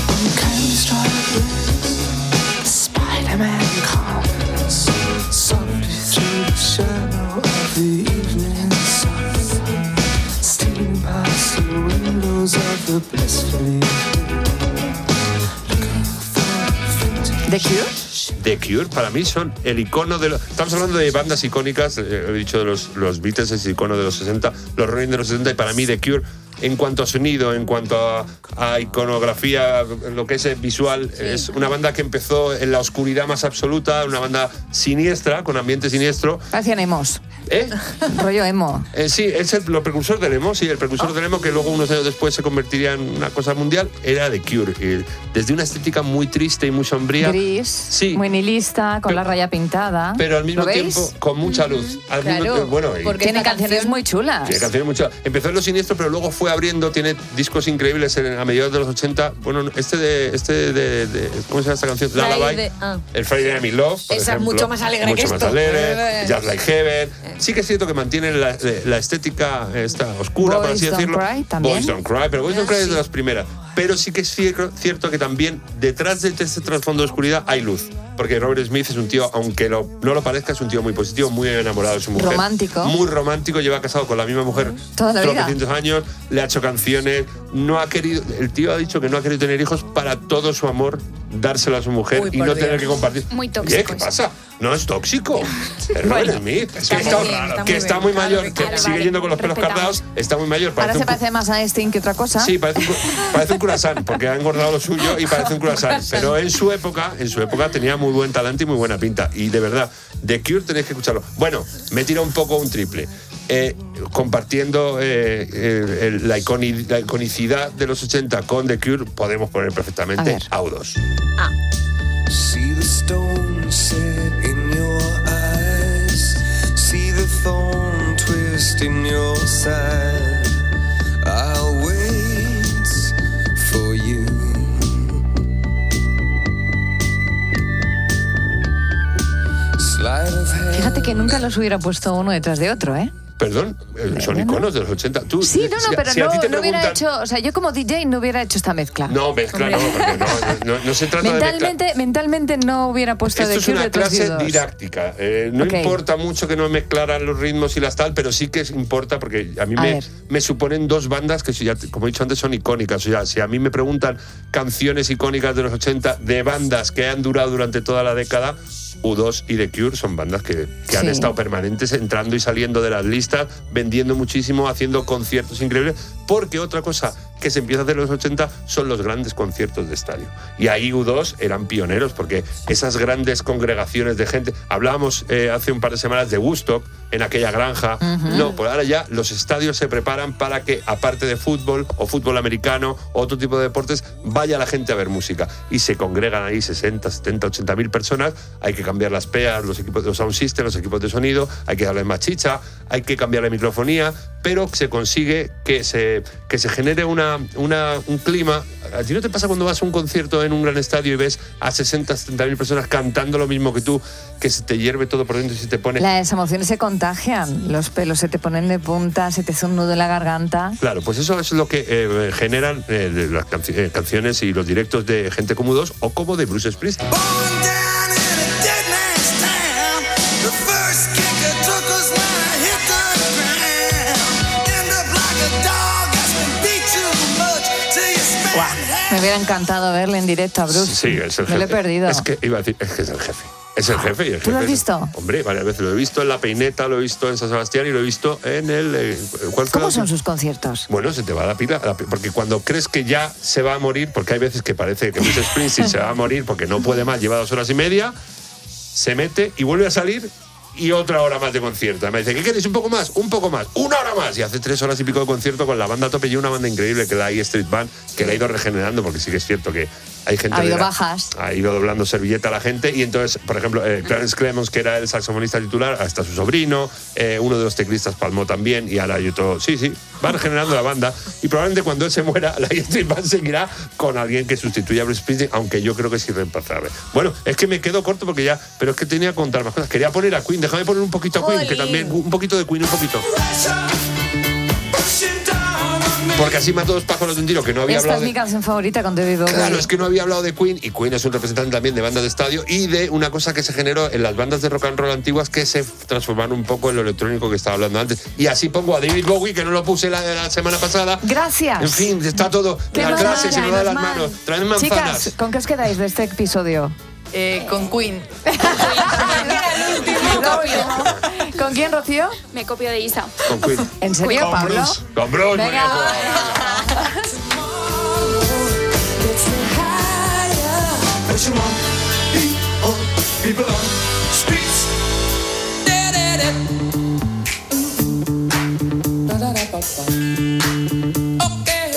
¿The Cure? The Cure para mí son el icono de... Estamos hablando de bandas icónicas, he dicho de los Beatles es el icono de los 60, los Rolling de los 60, y para mí The Cure, en cuanto a sonido, en cuanto a iconografía, lo que es visual, es una banda que empezó en la oscuridad más absoluta, una banda siniestra, con ambiente siniestro. Hacían emos. Rollo emo. Sí, es el precursor del emo, sí, el precursor del emo, que luego unos años después se convertiría en una cosa mundial, era The Cure. Desde una estética muy triste y muy sombría. Gris, muy nihilista, con la raya pintada. Pero al mismo tiempo con mucha luz. Porque tiene canciones muy chulas. Tiene canciones muy chulas. Empezó en lo siniestro, pero luego fue abriendo, tiene discos increíbles a mediados de los 80. Bueno, ¿cómo se llama esta canción? Lullaby. El Friday Night in Love, por esa ejemplo. es mucho más alegre que esto. Mucho más alegre. Just Like Heaven. Sí que es cierto que mantiene la estética esta oscura, por así decirlo. Boys Don't Cry, pero Boys Don't Cry es de las primeras. Pero sí que es cierto que también detrás de este trasfondo de oscuridad hay luz. Porque Robert Smith es un tío, aunque no lo parezca, es un tío muy positivo, muy enamorado de su mujer. Romántico. Muy romántico, lleva casado con la misma mujer toda la vida. 300 años, le ha hecho canciones, el tío ha dicho que no ha querido tener hijos para todo su amor dárselo a su mujer Uy, y por no Dios. tener que compartir. Muy Oye, tóxico. ¿qué pasa? No es tóxico. Pero Bueno, es mí. está Que muy está bien, raro, está que muy está bien. muy mayor, Vale, que vale, sigue yendo con los pelos respetamos. cargados, está muy mayor. Ahora se parece más a Einstein que otra cosa. Sí, parece un croissant, porque ha engordado lo suyo y parece un croissant. Pero en su época tenía muy buen talento y muy buena pinta. Y de verdad, The Cure tenéis que escucharlo. Bueno, me tira un poco un triple. Compartiendo la iconicidad de los 80 con The Cure, podemos poner perfectamente U2. See the stone set in your eyes. See the thorn twist in your side. I'll wait for you. Sleight of hand. Fíjate que nunca los hubiera puesto uno detrás de otro, ¿eh? Perdón, son iconos de los 80. Tú, Sí, no, pero si a ti te no hubiera preguntan- hecho, o sea, yo como DJ no hubiera hecho esta mezcla. No, mezcla, no, porque no se trata de mezclar. Mentalmente no hubiera puesto Esto The es Cure una detrás de clase U2. didáctica. No Ok. importa mucho que no mezclaran los ritmos y las tal, pero sí que importa porque a mí A ver. me suponen dos bandas que, como he dicho antes, son icónicas. O sea, si a mí me preguntan canciones icónicas de los 80 de bandas que han durado durante toda la década, U2 y The Cure son bandas que han Sí. estado permanentes, entrando y saliendo de las listas, vendiendo muchísimo, haciendo conciertos increíbles, porque otra cosa que se empieza a hacer en los 80 son los grandes conciertos de estadio. Y ahí U2 eran pioneros, porque esas grandes congregaciones de gente, hablábamos hace un par de semanas de Woodstock, en aquella granja, no, pues ahora ya los estadios se preparan para que, aparte de fútbol o fútbol americano o otro tipo de deportes, vaya la gente a ver música. Y se congregan ahí 60, 70, 80 mil personas, hay que cambiar las PEAs, los equipos de sound system, los equipos de sonido, hay que darle más chicha, hay que cambiar la microfonía, pero se consigue que se genere un clima. ¿A ti no te pasa cuando vas a un concierto en un gran estadio y ves a 60, 70 mil personas cantando lo mismo que tú, que se te hierve todo por dentro y se te pone... Las emociones se contagian, los pelos se te ponen de punta, se te hace un nudo en la garganta. Claro, pues eso es lo que generan las canciones y los directos de gente como U2 o como de Bruce Springsteen. The first kick that took us when I hit the ground. End up like a dog that's been beat too much till you spend. Me hubiera encantado verle en directo a Bruce. Sí, es el jefe. Me lo he perdido. Es que iba a decir, es que es el jefe. Es el jefe y el ¿Tú lo jefe has es- visto? Hombre, varias veces lo he visto en La Peineta, lo he visto en San Sebastián y lo he visto en el... ¿cuál fue ¿Cómo la- son sus conciertos? Bueno, se te va la pila, porque cuando crees que ya se va a morir, porque hay veces que parece que Bruce Springsteen se va a morir porque no puede más, lleva 2 horas y media, se mete y vuelve a salir y otra hora más de concierto. Me dice, ¿qué queréis? ¿Un poco más? Un poco más. 1 hora más. Y hace 3 horas y pico de concierto con la banda a tope y una banda increíble que es la E Street Band, que la ha ido regenerando, porque sí que es cierto que hay gente... Ha habido de la- bajas. Ha ido doblando servilleta a la gente y entonces, por ejemplo, Clarence Clemons, que era el saxofonista titular, hasta su sobrino, uno de los teclistas palmó también y ahora hay otro... Sí, va regenerando la banda y probablemente cuando él se muera, la E Street Band seguirá con alguien que sustituya a Bruce Springsteen, aunque yo creo que es irreemplazable. Bueno, es que me quedo corto porque ya... Pero es que tenía que contar más cosas. Quería poner a Queen, déjame poner un poquito a Queen, que también... Un poquito de Queen, un poquito. Porque así mato 2 pájaros de un tiro, que no había Esta hablado es de... mi canción favorita con David Bowie. Claro, es que no había hablado de Queen, y Queen es un representante también de bandas de estadio y de una cosa que se generó en las bandas de rock and roll antiguas que se transformaron un poco en lo electrónico que estaba hablando antes. Y así pongo a David Bowie, que no lo puse la semana pasada. Gracias. En fin, está todo. Qué La mal, clase se nos da de las mal. manos. Traed manzanas. Chicas, ¿con qué os quedáis de este episodio? Con Queen. ¿Con quién, Rocío? Me copio de Isa. Con Queen. ¿En serio, Con Pablo? Bruce. Con Bruce, Venga. People on streets. Okay.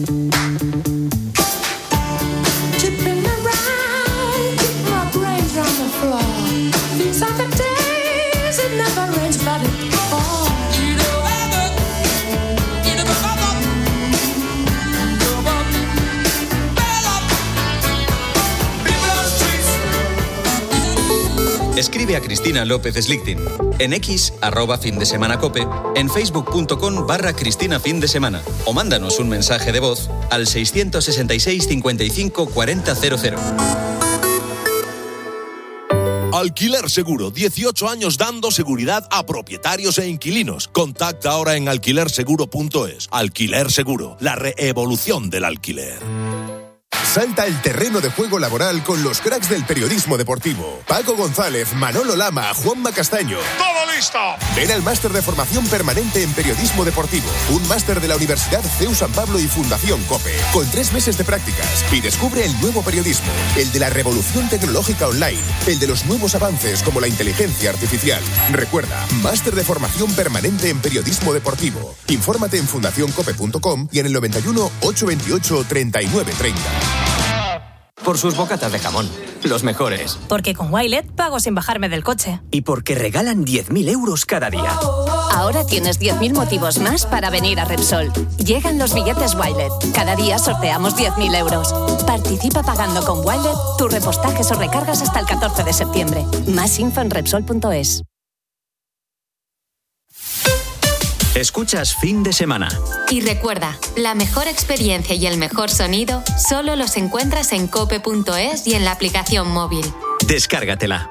Chipping around, keep my brains on the floor. These are the days it never rains, but it falls. Escribe a Cristina López Slichting. En X, @findesemanacope, en facebook.com/Cristina Fin de Semana. O mándanos un mensaje de voz al 666 55 40 00. Alquiler Seguro, 18 años dando seguridad a propietarios e inquilinos. Contacta ahora en alquilerseguro.es. Alquiler Seguro, la reevolución del alquiler. Salta el terreno de juego laboral con los cracks del periodismo deportivo. Paco González, Manolo Lama, Juanma Castaño. ¡Todo listo! Ven al máster de formación permanente en periodismo deportivo. Un máster de la Universidad CEU San Pablo y Fundación COPE. Con 3 meses de prácticas. Y descubre el nuevo periodismo. El de la revolución tecnológica online. El de los nuevos avances como la inteligencia artificial. Recuerda, máster de formación permanente en periodismo deportivo. Infórmate en fundacioncope.com y en el 91 828 3930. Por sus bocatas de jamón, los mejores. Porque con Wilet pago sin bajarme del coche. Y porque regalan 10.000 euros cada día. Ahora tienes 10.000 motivos más para venir a Repsol. Llegan los billetes Wilet. Cada día sorteamos 10.000 euros. Participa pagando con Wilet tus repostajes o recargas hasta el 14 de septiembre. Más info en Repsol.es. Escuchas Fin de Semana. Y recuerda, la mejor experiencia y el mejor sonido solo los encuentras en cope.es y en la aplicación móvil. Descárgatela.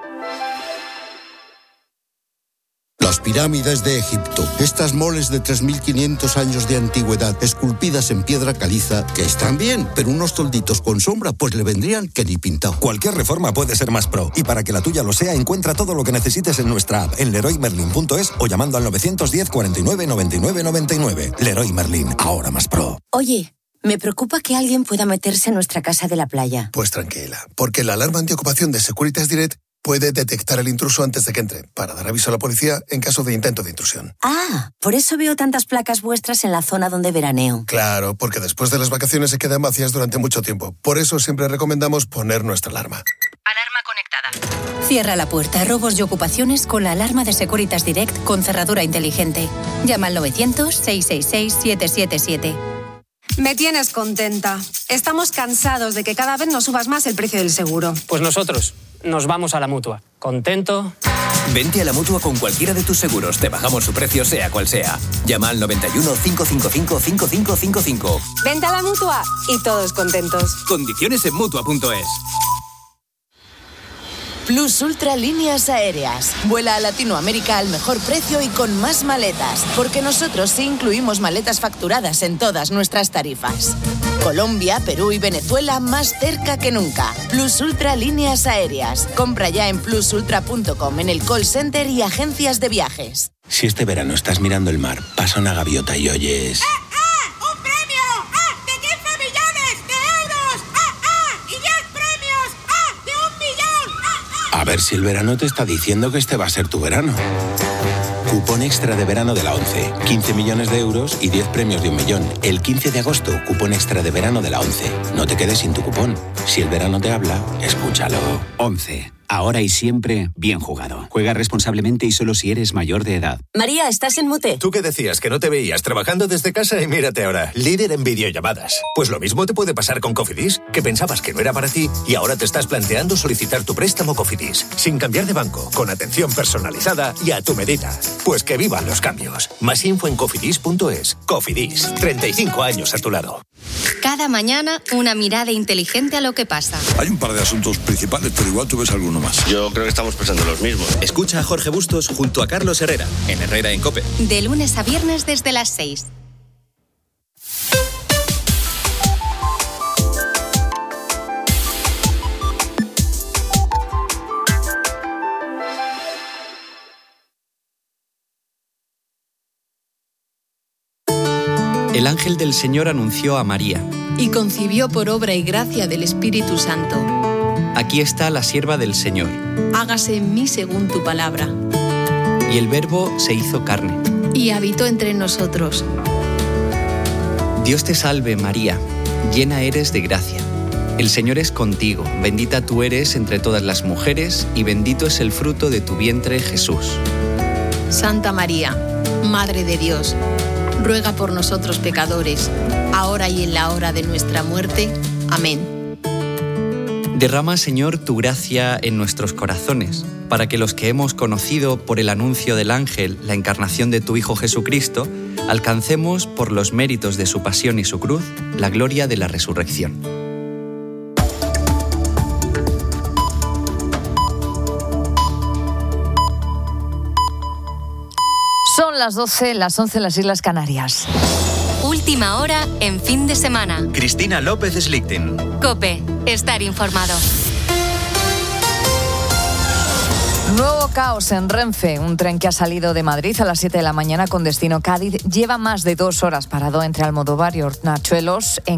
Las pirámides de Egipto, estas moles de 3.500 años de antigüedad, esculpidas en piedra caliza, que están bien, pero unos tolditos con sombra, pues le vendrían que ni pintado. Cualquier reforma puede ser más pro, y para que la tuya lo sea, encuentra todo lo que necesites en nuestra app, en leroymerlin.es o llamando al 910 49 99 99. Leroy Merlin, ahora más pro. Oye, me preocupa que alguien pueda meterse en nuestra casa de la playa. Pues tranquila, porque la alarma antiocupación de Securitas Direct puede detectar el intruso antes de que entre, para dar aviso a la policía en caso de intento de intrusión. Ah, por eso veo tantas placas vuestras en la zona donde veraneo. Claro, porque después de las vacaciones se quedan vacías durante mucho tiempo. Por eso siempre recomendamos poner nuestra alarma. Alarma conectada. Cierra la puerta a robos y ocupaciones con la alarma de Securitas Direct con cerradura inteligente. Llama al 900-666-777. Me tienes contenta. Estamos cansados de que cada vez nos subas más el precio del seguro. Pues nosotros nos vamos a la Mutua. ¿Contento? Vente a la Mutua con cualquiera de tus seguros. Te bajamos su precio, sea cual sea. Llama al 91 555 5555. Vente a la Mutua y todos contentos. Condiciones en Mutua.es. Plus Ultra Líneas Aéreas. Vuela a Latinoamérica al mejor precio y con más maletas, porque nosotros sí incluimos maletas facturadas en todas nuestras tarifas. Colombia, Perú y Venezuela más cerca que nunca. Plus Ultra Líneas Aéreas. Compra ya en plusultra.com, en el call center y agencias de viajes. Si este verano estás mirando el mar, pasa una gaviota y oyes... ¡Un premio! ¡De 15 millones de euros! ¡Y 10 premios! ¡De 1 millón! A ver si el verano te está diciendo que este va a ser tu verano. Cupón extra de verano de la ONCE. 15 millones de euros y 10 premios de 1 millón. El 15 de agosto, cupón extra de verano de la ONCE. No te quedes sin tu cupón. Si el verano te habla, escúchalo. ONCE. Ahora y siempre, bien jugado. Juega responsablemente y solo si eres mayor de edad. María, ¿estás en mute? ¿Tú qué decías? Que no te veías trabajando desde casa y mírate ahora, líder en videollamadas. Pues lo mismo te puede pasar con Cofidis, que pensabas que no era para ti y ahora te estás planteando solicitar tu préstamo Cofidis, sin cambiar de banco, con atención personalizada y a tu medida. Pues que vivan los cambios. Más info en cofidis.es. Cofidis, 35 años a tu lado. Cada mañana, una mirada inteligente a lo que pasa. Hay un par de asuntos principales, pero igual tú ves alguno más. Yo creo que estamos pensando los mismos. Escucha a Jorge Bustos junto a Carlos Herrera, en Herrera en COPE. De lunes a viernes desde las 6. El ángel del Señor anunció a María. Y concibió por obra y gracia del Espíritu Santo. Aquí está la sierva del Señor. Hágase en mí según tu palabra. Y el Verbo se hizo carne. Y habitó entre nosotros. Dios te salve, María, llena eres de gracia. El Señor es contigo, bendita tú eres entre todas las mujeres, y bendito es el fruto de tu vientre, Jesús. Santa María, Madre de Dios, ruega por nosotros pecadores, ahora y en la hora de nuestra muerte. Amén. Derrama, Señor, tu gracia en nuestros corazones, para que los que hemos conocido por el anuncio del ángel la encarnación de tu Hijo Jesucristo, alcancemos, por los méritos de su pasión y su cruz, la gloria de la resurrección. Son las 12, las 11 en las Islas Canarias. Última hora en fin de semana. Cristina López Slichting. COPE. Estar informado. Nuevo caos en Renfe. Un tren que ha salido de Madrid a las 7 de la mañana con destino Cádiz lleva más de 2 horas parado entre Almodóvar y Hornachuelos en